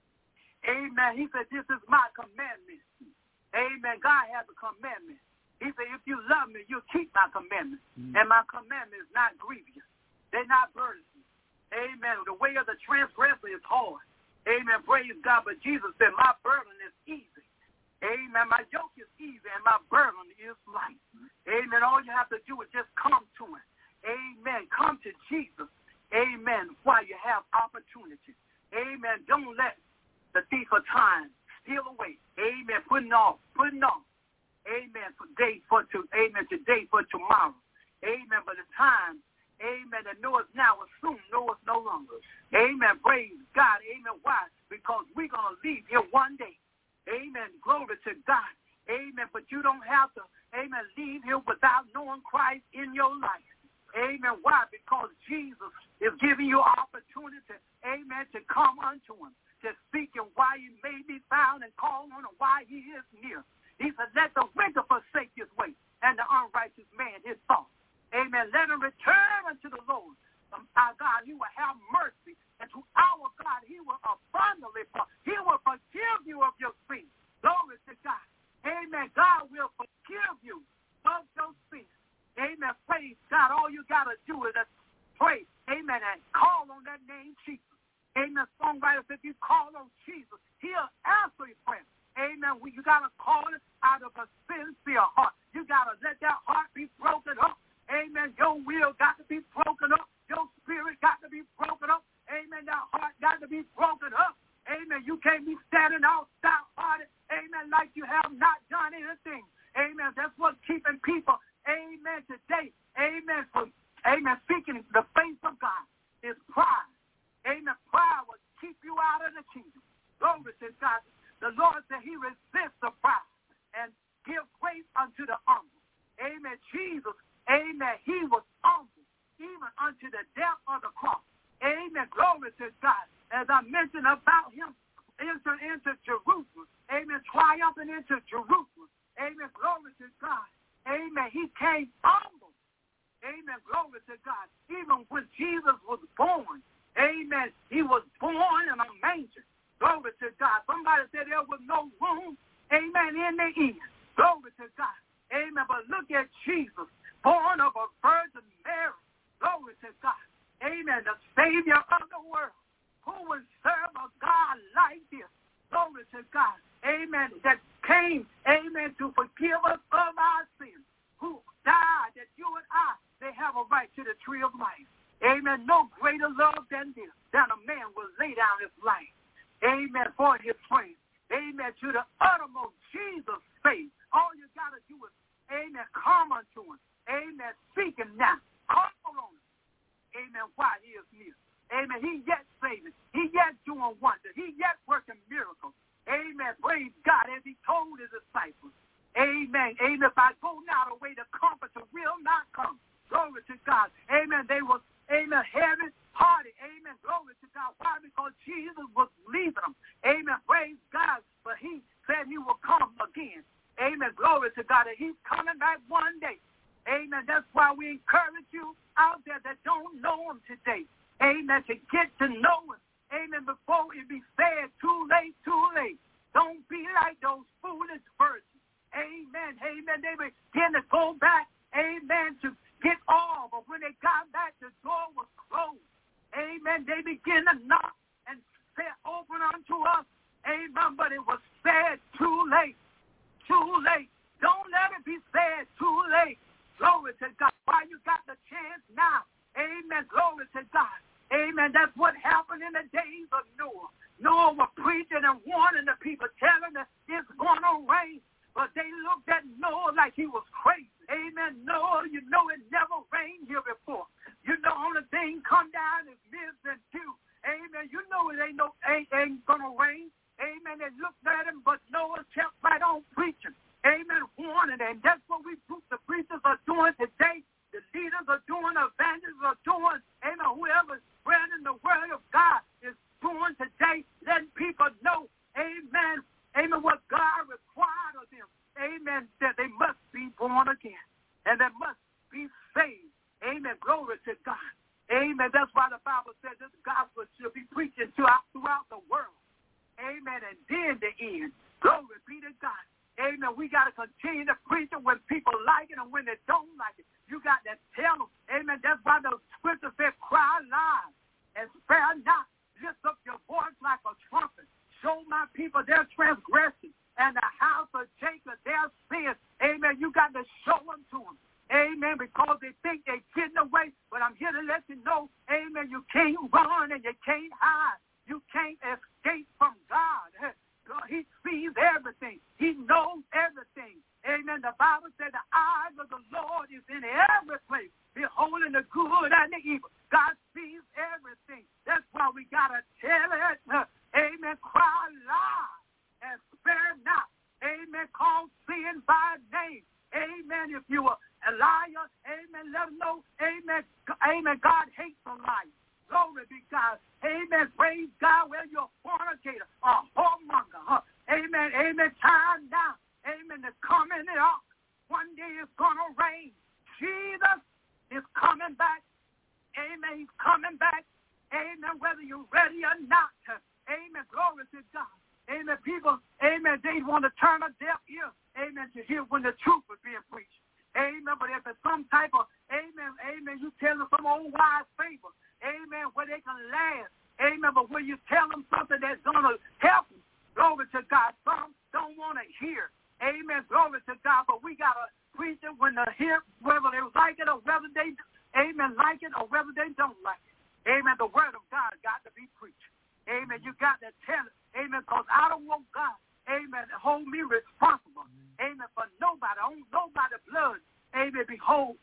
Amen. He said, this is my commandment. Amen. God has a commandment. He said, if you love me, you'll keep my commandments. And my commandment is not grievous. They're not burdensome. Amen. The way of the transgressor is hard. Amen. Praise God. But Jesus said, my burden is easy. Amen. My yoke is easy and my burden is light. Amen. All you have to do is just come to him. Amen. Come to Jesus. Amen. While you have opportunity. Amen. Don't let the thief of time steal away. Amen. Putting off. Amen. Today for tomorrow. Amen. But the time, amen, that knoweth now is soon, knoweth no longer. Amen. Praise God. Amen. Why? Because we're going to leave here one day. Amen. Glory to God. Amen. But you don't have to, amen, leave here without knowing Christ in your life. Amen. Why? Because Jesus is giving you opportunity, amen, to come unto him, to seek him while he may be found and call on him while he is near. He said, let the wicked forsake his way and the unrighteous man his thoughts. Amen. Let him return unto the Lord. Our God, he will have mercy. And to our God, he will abundantly, he will forgive you of your sins. Glory to God. Amen. God will forgive you of your sins. Amen. Praise God. All you got to do is just pray. Amen. And call on that name, Jesus. Amen. Songwriter said, if you call on Jesus, he'll answer your prayer. Amen. You got to call it out of a sincere heart. You got to let that heart be broken up. Amen. Your will got to be broken up. Your spirit got to be broken up. Amen. That heart got to be broken up. Amen. You can't be standing out stout-hearted. Amen. Like you have not done anything. Amen. That's what's keeping people. Amen. Today. Amen. Amen. Seeking the face of God is pride. Amen. Pride will keep you out of the kingdom. Glory to God. The Lord said he resists the proud and give grace unto the humble. Amen. Jesus, amen, he was humble even unto the death of the cross. Amen. Glory to God. As I mentioned about him, entered into Jerusalem. Amen. Triumphing into Jerusalem. Amen. Glory to God. Amen. He came humble. Amen. Glory to God. Even when Jesus was born, amen, he was born in a manger. Glory to God. Somebody said there was no room, amen, in the inn. Glory to God. Amen. But look at Jesus, born of a Virgin Mary. Glory to God. Amen. The Savior of the world. who would serve a God like this? Glory to God. Amen. That came, amen, to forgive us of our sins. Who died that you and I may have a right to the tree of life. Amen. No greater love than this, than a man will lay down his life. Amen. For his friends. Amen. To the uttermost Jesus' faith. All you got to do is, amen, come unto him. Amen. Seek him now. Call on him. Amen. While he is near. Amen. He yet saving. He yet doing wonders. He yet working miracles. Amen. Praise God as he told his disciples. Amen. Amen. If I go now the way, the comforter will not come. Glory to God. Amen. They was, amen, heavy-hearted. Amen. Glory to God. Why? Because Jesus was leaving them. Amen. Praise God. But he said he will come again. Amen. Glory to God. And he's coming back one day. Amen. That's why we encourage you out there that don't know him today. Amen. To get to know him. Amen. Before it be said, too late, too late. Don't be like those foolish virgins. Amen. Amen. They begin to go back. Amen. To get all. But when they got back, the door was closed. Amen. They begin to knock and say, open unto us. Amen. But it was said too late. Too late. Don't let it be said too late. Glory to God. Why you got the chance now? Amen. Glory to God. Amen. That's what happened in the days of Noah. Noah was preaching and warning the people, telling them it's going to rain. But they looked at Noah like he was crazy. Amen. Noah, you know it never rained here before. You know only thing come down is mist and dew. Amen. You know it ain't going to rain. Amen. They looked at him, but Noah kept right on preaching. Amen. Warning. And that's what the preachers are doing today. The leaders are doing, the evangelists are doing, amen, whoever's spreading the word of God is doing today, letting people know, amen, amen, what God required of them, amen, that they must be born again, and they must be saved, amen, glory to God, amen. That's why the Bible says this gospel should be preaching throughout the world, amen, and then the end, glory be to God. Amen. We got to continue to preach it when people like it and when they don't like it. You got to tell them. Amen. That's why the scripture said, cry loud and spare not. Lift up your voice like a trumpet. Show my people their transgression and the house of Jacob their sins. Amen. You got to show them to them. Amen. Because they think they're getting away. But I'm here to let you know, amen, you can't run and you can't hide. You can't escape from God. He sees everything. He knows everything. Amen. The Bible said the eyes of the Lord is in every place, beholding the good and the evil. God sees everything. That's why we got to tell it. Amen. Cry loud and spare not. Amen. Call sin by name. Amen. If you are a liar, amen, let them know. Amen. Amen. God hates a liar. Glory be God. Amen. Praise God. Well, you're a fornicator, a whoremonger. Amen. Amen. Time now. Amen. It's coming up. One day it's going to rain. Jesus is coming back. Amen. He's coming back. Amen. Whether you're ready or not. Amen. Glory to God. Amen. People, amen, they want to turn a deaf ear. Amen. To hear when the truth is being preached. Amen. But if it's some type of, amen, amen, you tell them some old wise fable. Amen, where they can laugh. Amen, but when you tell them something that's going to help them, glory to God, some don't want to hear. Amen, glory to God, but we got to preach it when they hear, whether they like it or whether they, amen, like it or whether they don't like it. Amen, the word of God got to be preached. Amen, you got to tell it. Amen, because I don't want God, amen, to hold me responsible. Amen, for nobody, on nobody's blood. Amen, behold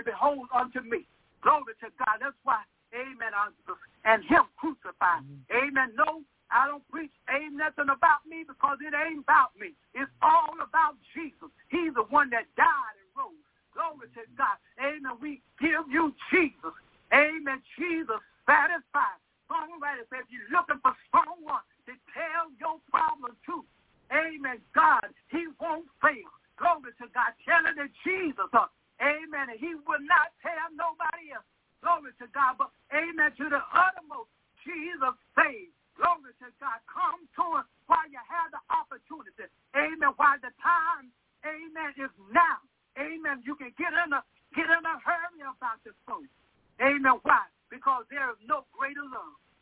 unto me. Glory to God, that's why. Amen. And him crucified. Amen. No, I don't preach ain't nothing about me because it ain't about me. It's all about Jesus. He's the one that died and rose. Glory to God. Amen. We give you Jesus. Amen. Jesus satisfied. Songwriter said, if you're looking for someone to tell your problem to, amen, God, he won't fail. Glory to God. Tell it to Jesus. Amen. And he will not tell nobody else. Glory to God, but amen, to the uttermost, Jesus saved. Glory to God. Come to us while you have the opportunity. Amen. While the time, amen, is now. Amen. You can get in a hurry about this phone. Amen. Why? Because there is no greater love. This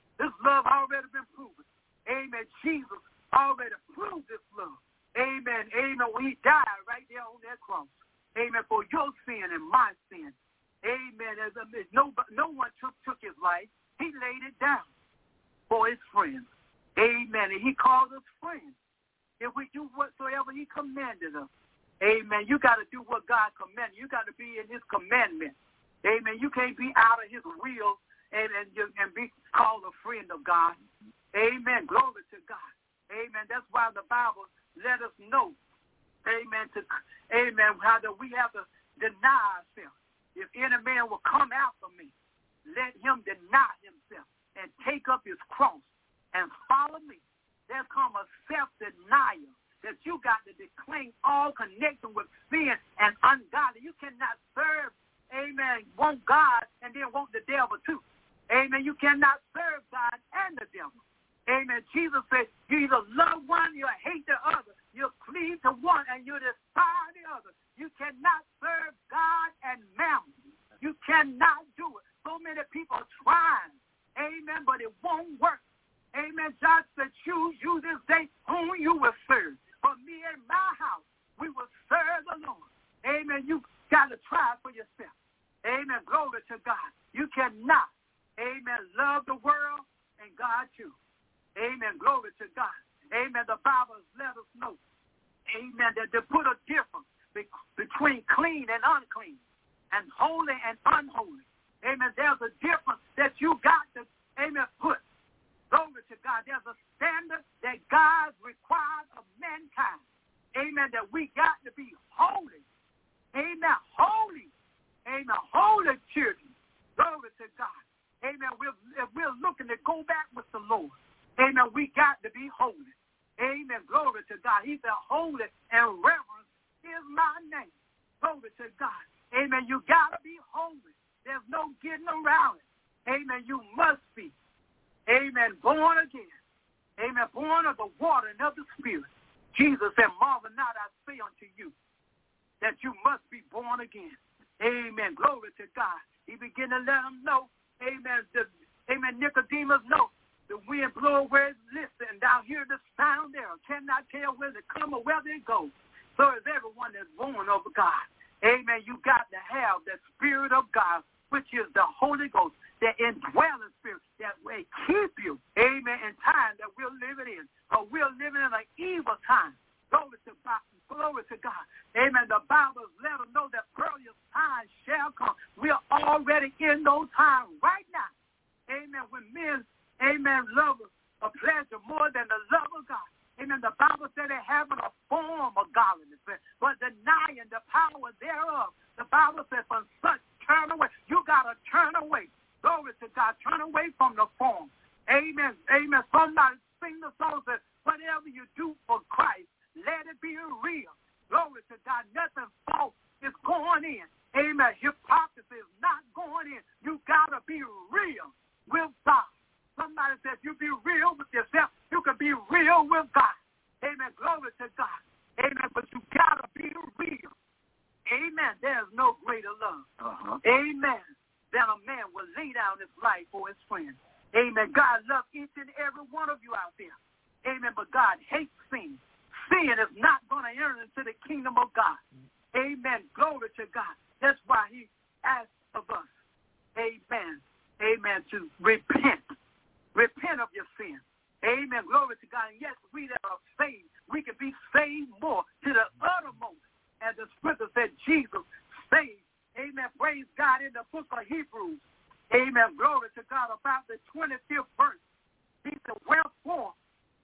love already been proven. Amen. Jesus already proved this love. Amen. Amen. When he died right there on that cross. Amen. For your sin and my sin. Amen. No one took his life. He laid it down for his friends. Amen. And he called us friends. If we do whatsoever he commanded us. Amen. You got to do what God commanded. You got to be in his commandment. Amen. You can't be out of his will and be called a friend of God. Amen. Glory to God. Amen. That's why the Bible let us know. Amen. Amen. How that we have to deny ourselves. If any man will come after me, let him deny himself and take up his cross and follow me. There come a self-denial that you got to declaim all connection with sin and ungodly. You cannot serve, amen, want God and then want the devil too. Amen. You cannot serve God and the devil. Amen. Jesus said, you either love one, you hate the other. You cleave to one and you despise the other. You cannot serve God and mammon. You cannot do it. So many people are trying. Amen. But it won't work. Amen. God said, choose you this day whom you will serve. For me and my house, we will serve the Lord. Amen. You got to try for yourself. Amen. Glory to God. You cannot, amen, love the world and God too. Amen. Glory to God. Amen. The Bible let us know, amen, that they put a difference between clean and unclean and holy and unholy. Amen. There's a difference that you got to, amen, put. Glory to God. There's a standard that God requires of mankind. Amen. That we got to be holy. Amen. Holy. Amen. Holy children. Glory to God. Amen. If we're looking to go back with the Lord, amen, we got to be holy. Amen. Glory to God. He said, holy and reverence is my name. Glory to God. Amen. You got to be holy. There's no getting around it. Amen. You must be. Amen. Born again. Amen. Born of the water and of the Spirit. Jesus said, marvel not, I say unto you, that you must be born again. Amen. Glory to God. He began to let them know. Amen. Amen. Nicodemus know. The wind blow where it listens, and down here the sound there. Cannot tell whether it come or whether it goes. So is everyone that's born of God. Amen. You got to have the Spirit of God, which is the Holy Ghost, that indwelling spirit that will keep you. Amen. In time that we're living in. Or we're living in an evil time. Glory to God. Glory to God. Amen. The Bible let us know that earlier times shall come. We are already in those times right now. Amen. When men, amen, love a pleasure more than the love of God. Amen. The Bible said they having a form of godliness, but denying the power thereof. The Bible said from such turn away. You got to turn away. Glory to God. Turn away from the form. Amen. Amen. Somebody sing the song that whatever you do for Christ, let it be real. Glory to God. Nothing false is going in. Amen. Hypocrisy is not going in. You got to be real with God. Somebody said, if you be real with yourself, you can be real with God. Amen. Glory to God. Amen. But you got to be real. Amen. There's no greater love. Amen. Than a man will lay down his life for his friends. Amen. God loves each and every one of you out there. Amen. But God hates sin. Sin is not going to enter into the kingdom of God. Amen. Glory to God. That's why he asks of us. Amen. Amen. To repent. Repent of your sin. Amen. Glory to God. And yes, we that are saved, we can be saved more to the uttermost. As the scripture said, Jesus saved. Amen. Praise God in the book of Hebrews. Amen. Glory to God about the 25th verse. He said, wherefore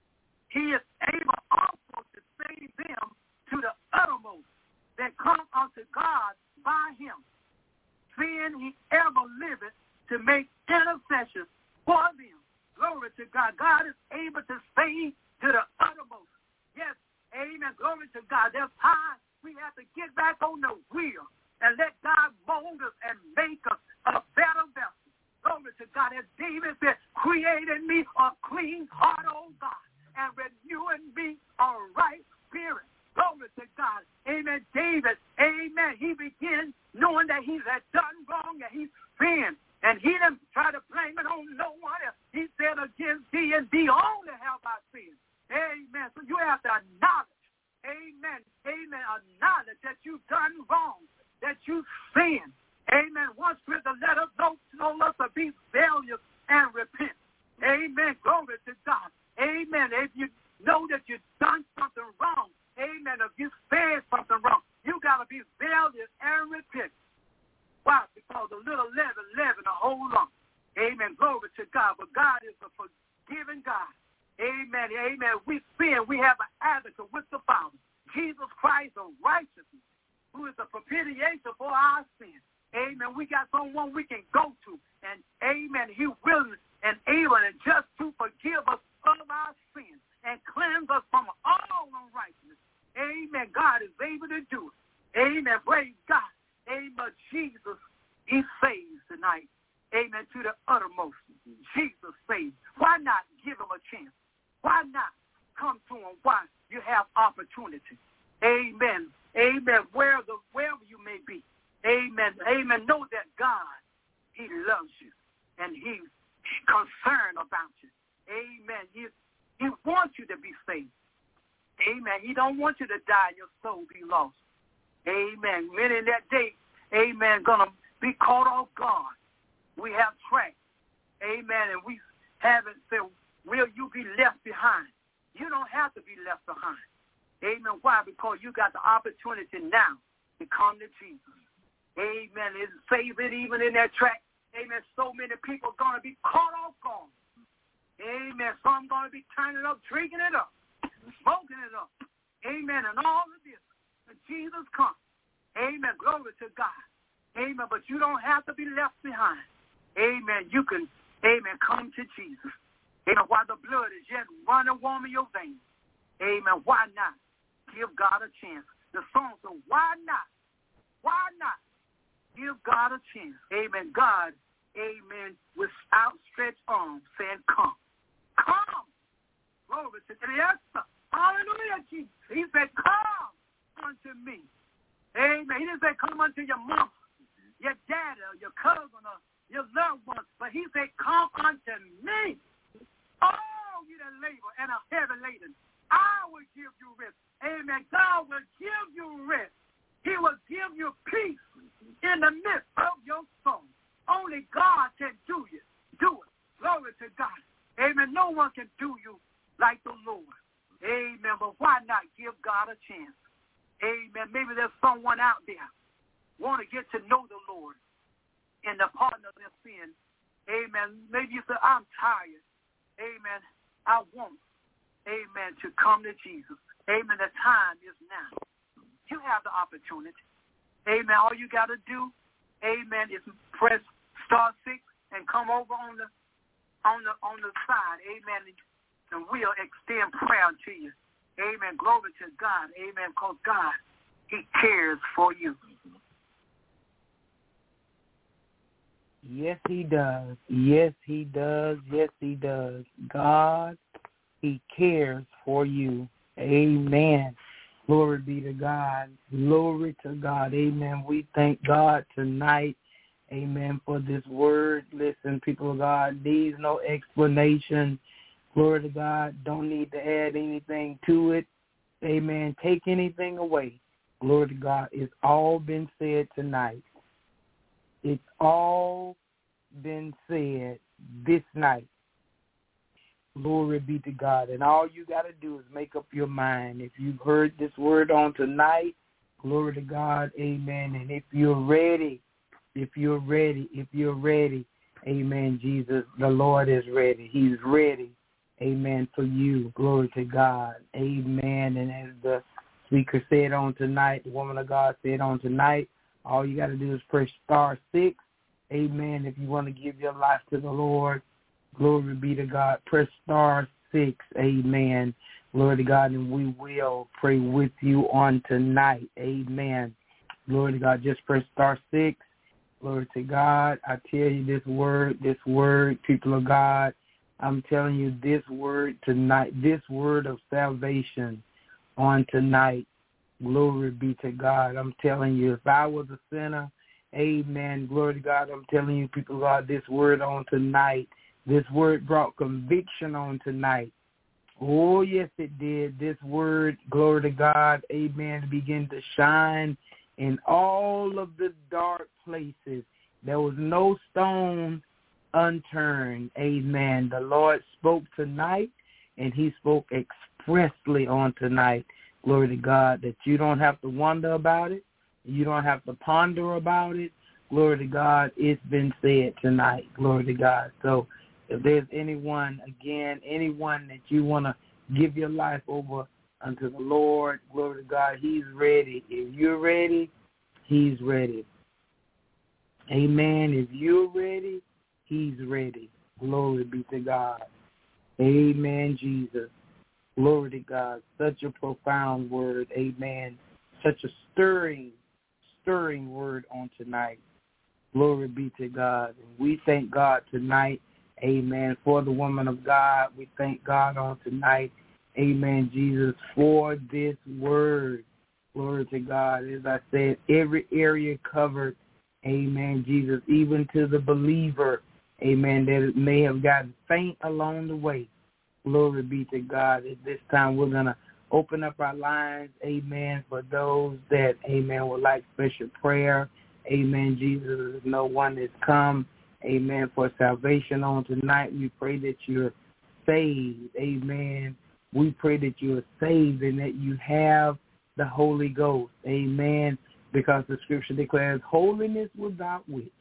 he is able also to save them to the uttermost that come unto God by him, seeing he ever liveth to make intercession for them. Glory to God. God is able to save to the uttermost. Yes. Amen. Glory to God. There's times we have to get back on the wheel and let God mold us and make us a better vessel. Glory to God. As David said, create in me a clean heart, O God, and renew in me a right spirit. Glory to God. Amen. David, amen, he began knowing that he had done wrong and he sinned. And he didn't try to blame it on no one else. He said again, against thee, and thee only have I sinned. Amen. So you have to acknowledge, amen, acknowledge that you've done wrong, that you sinned. Amen. One scripture let us know us to be zealous and repent. Amen. Glory to God. Amen. If you know that you've done something wrong, amen, if you said something wrong, you got to be zealous and repent. Why? Because a little leaven a whole lump. Amen. Glory to God. But God is a forgiving God. Amen. Amen. We sin. We have an advocate with the Father, Jesus Christ of righteousness, who is the propitiation for our sin. Amen. We got someone we can go to. And amen. He willing and able and just to forgive us of our sins and cleanse us from all unrighteousness. Amen. God is able to do it. Amen. Praise God. Amen. Jesus, he saves tonight. Amen. To the uttermost. Jesus saves. Why not give him a chance? Why not come to him while you have opportunity? Amen. Amen. Wherever you may be. Amen. Amen. Know that God, he loves you and he's concerned about you. Amen. He wants you to be saved. Amen. He don't want you to die, your soul be lost. Amen. Many in that day, amen, gonna be caught off guard. We have tracked. Amen. And we haven't said, will you be left behind? You don't have to be left behind. Amen. Why? Because you got the opportunity now to come to Jesus. Amen. It says it even in that track. Amen. So many people are going to be caught off guard. Amen. Some going to be turning up, drinking it up, smoking it up. Amen. And all of this. When Jesus comes. Amen. Glory to God. Amen. But you don't have to be left behind. Amen. You can, amen, come to Jesus. Amen. While the blood is yet running warm in your veins. Amen. Why not give God a chance? The song says, why not? Why not give God a chance? Amen. God, amen, with outstretched arms saying, come. Come. Glory to God. Hallelujah, Jesus. He said, come unto me. Amen. He didn't say, come unto your mama, your daddy, or your cousin, or your loved one. But he said, come unto me. Oh, you that labor and are heavy laden, I will give you rest. Amen. God will give you rest. He will give you peace in the midst of your storm. Only God can do it. Do it. Glory to God. Amen. No one can do you like the Lord. Amen. But why not give God a chance? Amen. Maybe there's someone out there want to get to know the Lord and the pardon of their sin. Amen. Maybe you say, I'm tired. Amen. I want, amen, to come to Jesus. Amen. The time is now. You have the opportunity. Amen. All you got to do, amen, is press star 6 and come over on the side. Amen. And we'll extend prayer to you. Amen. Glory to God. Amen. Because God, he cares for you. Yes, he does. Yes, he does. Yes, he does. God, he cares for you. Amen. Glory be to God. Glory to God. Amen. We thank God tonight. Amen. For this word. Listen, people of God, needs no explanation. Glory to God. Don't need to add anything to it. Amen. Take anything away. Glory to God. It's all been said tonight. It's all been said this night. Glory be to God. And all you got to do is make up your mind. If you've heard this word on tonight, glory to God, amen. And if you're ready, amen, Jesus, the Lord is ready. He's ready, amen, for you. Glory to God, amen. And as the speaker said on tonight, the woman of God said on tonight, all you got to do is press star 6, amen, if you want to give your life to the Lord. Glory be to God. Press star 6, amen. Glory to God, and we will pray with you on tonight, amen. Glory to God. Just press star 6. Glory to God. I tell you this word, people of God, I'm telling you this word tonight, this word of salvation on tonight. Glory be to God. I'm telling you, if I was a sinner, amen, glory to God, I'm telling you, people of God, this word on tonight, This word brought conviction on tonight. Oh, yes, it did. This word, glory to God, amen, began to shine in all of the dark places. There was no stone unturned, amen. The Lord spoke tonight, and he spoke expressly on tonight, glory to God, that you don't have to wonder about it. You don't have to ponder about it. Glory to God, it's been said tonight, glory to God. So if there's anyone that you want to give your life over unto the Lord, glory to God, he's ready. If you're ready, he's ready. Amen. If you're ready, he's ready. Glory be to God. Amen, Jesus. Glory to God. Such a profound word. Amen. Such a stirring word on tonight. Glory be to God. And we thank God tonight, amen, for the woman of God. We thank God on tonight, amen, Jesus, for this word. Glory to God. As I said, every area covered, amen, Jesus, even to the believer, amen, that may have gotten faint along the way. Glory be to God. At this time, we're going to open up our lines, amen, for those that, amen, would like special prayer. Amen, Jesus. There's no one that's come, amen, for salvation on tonight. We pray that you're saved, amen. We pray that you're saved and that you have the Holy Ghost, amen, because the scripture declares holiness without which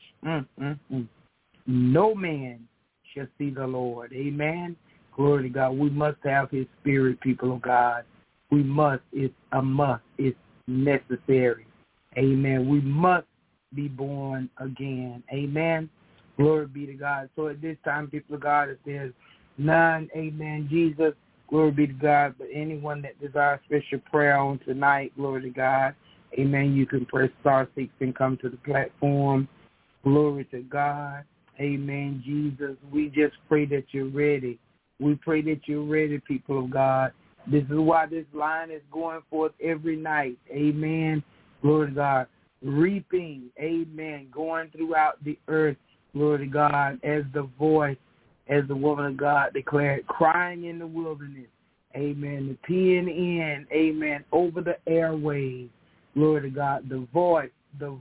no man shall see the Lord, amen. Glory to God. We must have his spirit, people of God. We must. It's a must. It's necessary, amen. We must be born again. Amen. Glory be to God. So at this time, people of God, if there's none, amen, Jesus, glory be to God, but anyone that desires special prayer on tonight, glory to God, amen, you can press *6 and come to the platform. Glory to God. Amen, Jesus. We just pray that you're ready. We pray that you're ready, people of God. This is why this line is going forth every night. Amen. Glory to God. Reaping, amen, going throughout the earth, glory to God, as the voice, as the woman of God declared, crying in the wilderness, amen, the PNN, amen, over the airwaves, glory to God, the voice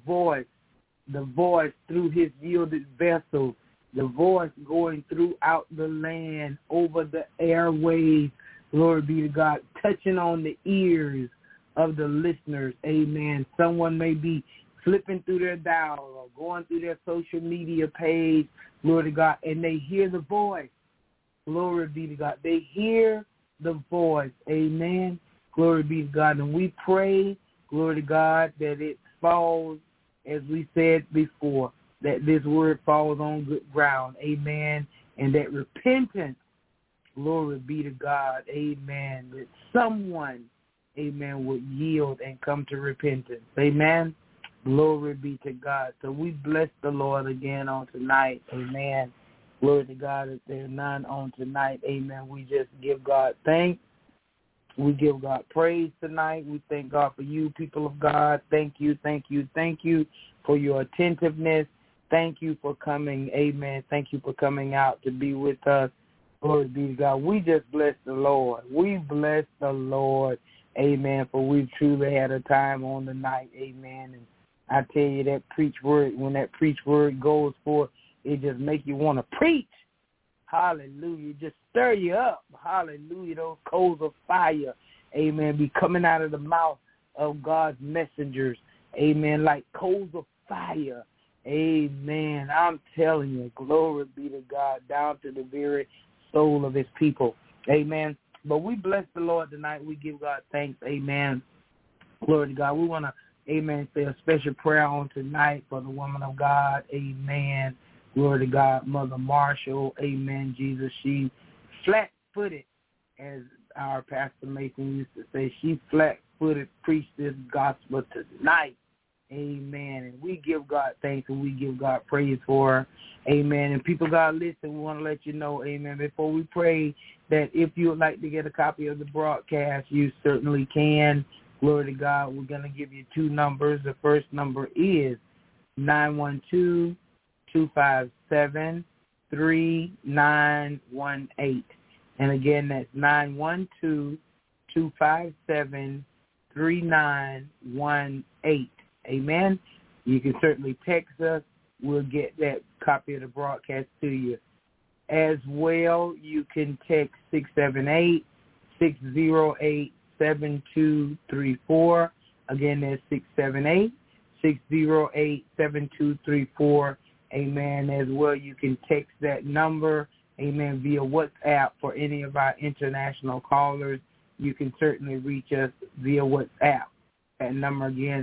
through his yielded vessel, the voice going throughout the land, over the airwaves, glory be to God, touching on the ears of the listeners, amen. Someone may be flipping through their dial or going through their social media page, glory to God, and they hear the voice, glory be to God. They hear the voice, amen, glory be to God. And we pray, glory to God, that it falls, as we said before, that this word falls on good ground, amen, and that repentance, glory be to God, amen, that someone, amen, would yield and come to repentance. Amen. Glory be to God. So we bless the Lord again on tonight. Amen. Glory to God. If there's none on tonight, amen, we just give God thanks. We give God praise tonight. We thank God for you, people of God. Thank you for your attentiveness. Thank you for coming. Amen. Thank you for coming out to be with us. Glory be to God. We just bless the Lord. We bless the Lord. Amen. For we've truly had a time on the night. Amen. And I tell you, that preach word, when that preach word goes forth, it just make you want to preach. Hallelujah. Just stir you up. Hallelujah. Those coals of fire, amen, be coming out of the mouth of God's messengers. Amen. Like coals of fire. Amen. I'm telling you, glory be to God, down to the very soul of his people. Amen. But we bless the Lord tonight. We give God thanks. Amen. Glory to God. We want to, amen, say a special prayer on tonight for the woman of God. Amen. Glory to God. Mother Marshall. Amen. Jesus, she flat-footed, as our Pastor Mason used to say, she flat-footed preached this gospel tonight. Amen. And we give God thanks and we give God praise for her. Amen. And people, God, listen, we want to let you know, amen, before we pray, that if you would like to get a copy of the broadcast, you certainly can. Glory to God. We're going to give you two numbers. The first number is 912-257-8255. 912-257-3918. And again, that's 912-257-3918. Amen. You can certainly text us. We'll get that copy of the broadcast to you. As well, you can text 678-608-7234. Again, that's 678-608-7234. Amen. As well, you can text that number, amen, via WhatsApp for any of our international callers. You can certainly reach us via WhatsApp. That number again,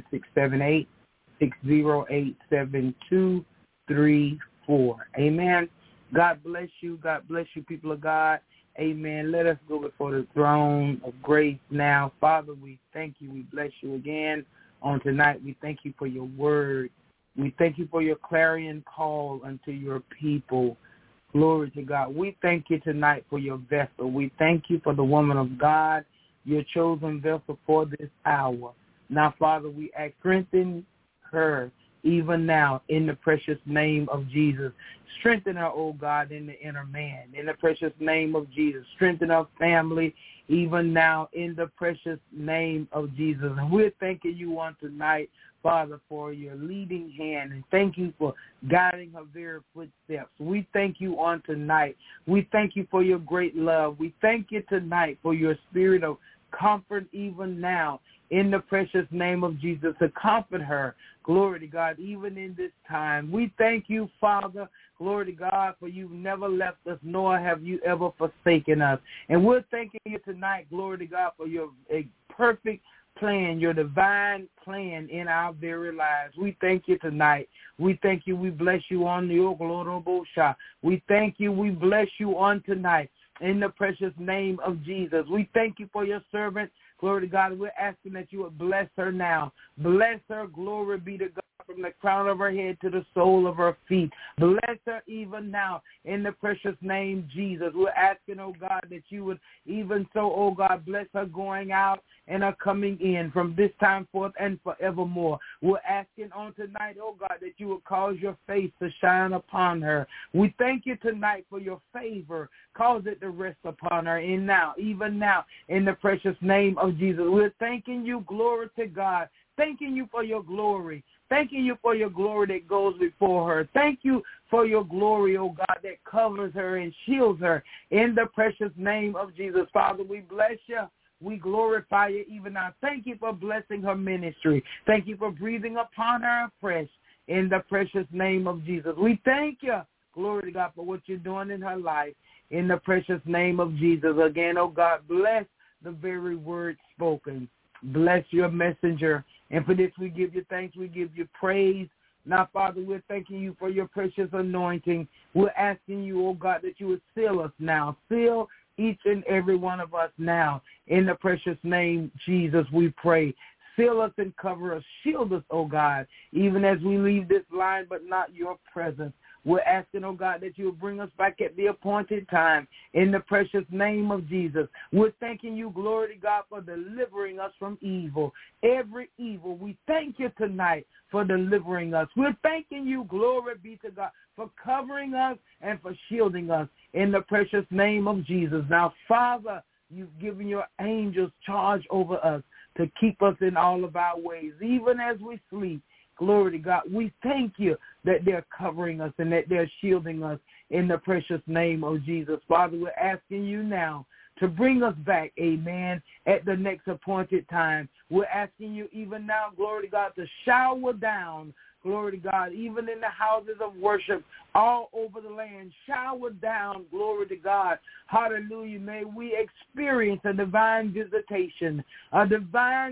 678-608-7234. Amen. God bless you. God bless you, people of God. Amen. Let us go before the throne of grace now. Father, we thank you. We bless you again on tonight. We thank you for your word. We thank you for your clarion call unto your people. Glory to God. We thank you tonight for your vessel. We thank you for the woman of God, your chosen vessel for this hour. Now, Father, we ask, strengthen her even now in the precious name of Jesus. Strengthen her, oh God, in the inner man, in the precious name of Jesus. Strengthen her family even now in the precious name of Jesus. And we're thanking you on tonight, Father, for your leading hand, and thank you for guiding her very footsteps. We thank you on tonight. We thank you for your great love. We thank you tonight for your spirit of comfort even now in the precious name of Jesus, to comfort her. Glory to God, even in this time. We thank you, Father, glory to God, for you've never left us, nor have you ever forsaken us. And we're thanking you tonight, glory to God, for your perfect plan, your divine plan in our very lives. We thank you tonight. We thank you. We bless you on the glorious. We thank you. We bless you on tonight in the precious name of Jesus. We thank you for your servant. Glory to God. We're asking that you would bless her now. Bless her. Glory be to God, from the crown of her head to the sole of her feet. Bless her even now in the precious name Jesus. We're asking, oh God, that you would even so, oh God, bless her going out and her coming in from this time forth and forevermore. We're asking on tonight, oh God, that you would cause your face to shine upon her. We thank you tonight for your favor. Cause it to rest upon her and now, even now, in the precious name of Jesus. We're thanking you, glory to God. Thanking you for your glory. Thanking you for your glory that goes before her. Thank you for your glory, oh God, that covers her and shields her in the precious name of Jesus. Father, we bless you. We glorify you even now. Thank you for blessing her ministry. Thank you for breathing upon her afresh in the precious name of Jesus. We thank you, glory to God, for what you're doing in her life in the precious name of Jesus. Again, oh God, bless the very word spoken. Bless your messenger. And for this, we give you thanks. We give you praise. Now, Father, we're thanking you for your precious anointing. We're asking you, oh God, that you would seal us now. Seal each and every one of us now. In the precious name, Jesus, we pray. Seal us and cover us. Shield us, oh God, even as we leave this line, but not your presence. We're asking, oh God, that you will bring us back at the appointed time in the precious name of Jesus. We're thanking you, glory to God, for delivering us from evil. Every evil, we thank you tonight for delivering us. We're thanking you, glory be to God, for covering us and for shielding us in the precious name of Jesus. Now, Father, you've given your angels charge over us to keep us in all of our ways, even as we sleep. Glory to God. We thank you that they're covering us and that they're shielding us in the precious name of Jesus. Father, we're asking you now to bring us back, amen, at the next appointed time. We're asking you even now, glory to God, to shower down, glory to God, even in the houses of worship all over the land. Shower down, glory to God. Hallelujah. May we experience a divine visitation, an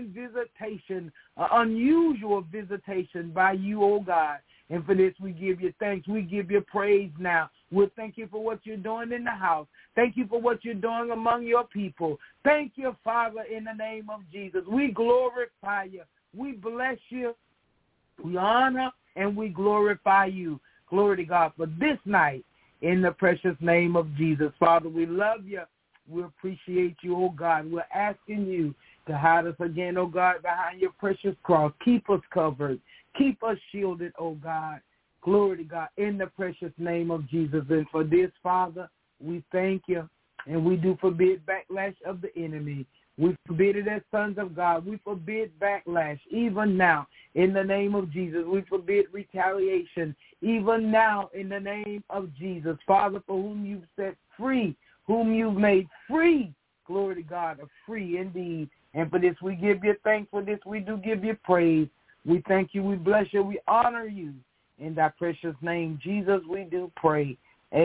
unusual visitation by you, oh God. And for this, we give you thanks. We give you praise now. We'll thank you for what you're doing in the house. Thank you for what you're doing among your people. Thank you, Father, in the name of Jesus. We glorify you. We bless you. We honor and we glorify you. Glory to God for this night in the precious name of Jesus. Father, we love you. We appreciate you, oh God. We're asking you to hide us again, oh God, behind your precious cross. Keep us covered. Keep us shielded, oh God. Glory to God, in the precious name of Jesus. And for this, Father, we thank you, and we do forbid backlash of the enemy. We forbid it as sons of God. We forbid backlash even now in the name of Jesus. We forbid retaliation even now in the name of Jesus. Father, for whom you've set free, whom you've made free, glory to God, are free indeed. And for this, we give you thanks. For this, we do give you praise. We thank you. We bless you. We honor you. In thy precious name, Jesus, we do pray.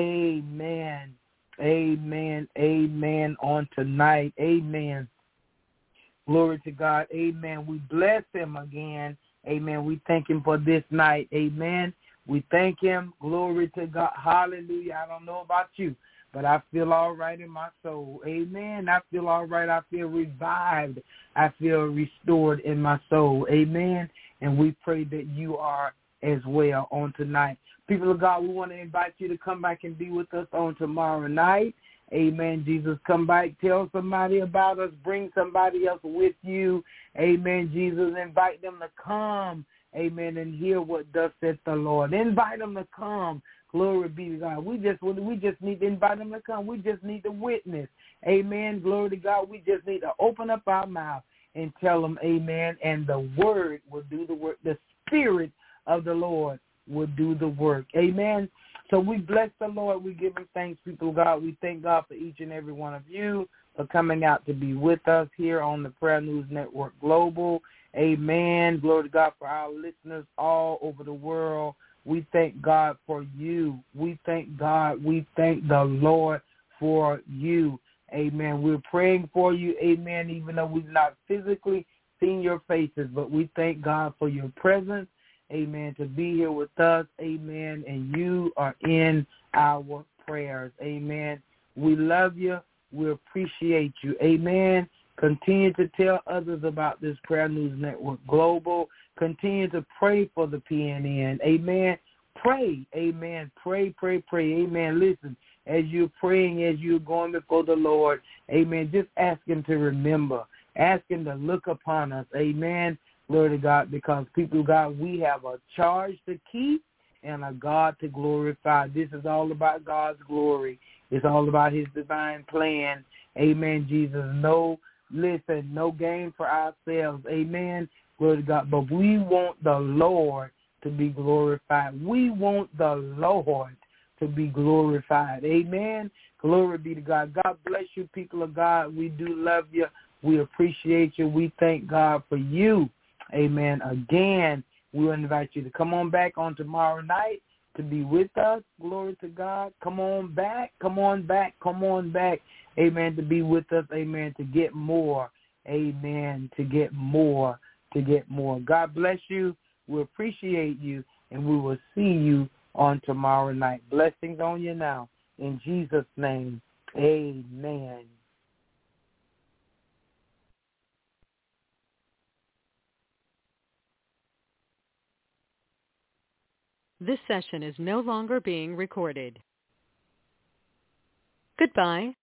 Amen. Amen. Amen on tonight. Amen. Glory to God. Amen. We bless him again. Amen. We thank him for this night. Amen. We thank him. Glory to God. Hallelujah. I don't know about you, but I feel all right in my soul. Amen. I feel all right. I feel revived. I feel restored in my soul. Amen. And we pray that you are as well on tonight. People of God, we want to invite you to come back and be with us on tomorrow night. Amen. Jesus, come back. Tell somebody about us. Bring somebody else with you. Amen. Jesus, invite them to come. Amen. And hear what thus saith the Lord. Invite them to come. Glory be to God. We just need to invite them to come. We just need to witness. Amen. Glory to God. We just need to open up our mouth and tell them amen. And the word will do the work. The Spirit of the Lord will do the work. Amen. So we bless the Lord. We give him thanks, people of God. We thank God for each and every one of you for coming out to be with us here on the Prayer News Network Global. Amen. Glory to God for our listeners all over the world. We thank God for you. We thank God. We thank the Lord for you. Amen. We're praying for you. Amen. Even though we've not physically seen your faces, but we thank God for your presence. Amen, to be here with us, amen, and you are in our prayers, amen. We love you. We appreciate you, amen. Continue to tell others about this Prayer News Network Global. Continue to pray for the PNN, amen. Pray, amen. Pray, amen. Listen, as you're praying, as you're going before the Lord, amen, just ask him to remember. Ask him to look upon us, amen. Glory to God, because people of God, we have a charge to keep and a God to glorify. This is all about God's glory. It's all about his divine plan. Amen, Jesus. No gain for ourselves. Amen. Glory to God. But we want the Lord to be glorified. We want the Lord to be glorified. Amen. Glory be to God. God bless you, people of God. We do love you. We appreciate you. We thank God for you. Amen. Again, we'll invite you to come on back on tomorrow night to be with us. Glory to God. Come on back. Amen. To be with us. Amen. To get more. Amen. To get more. God bless you. We appreciate you. And we will see you on tomorrow night. Blessings on you now. In Jesus' name. Amen. This session is no longer being recorded. Goodbye.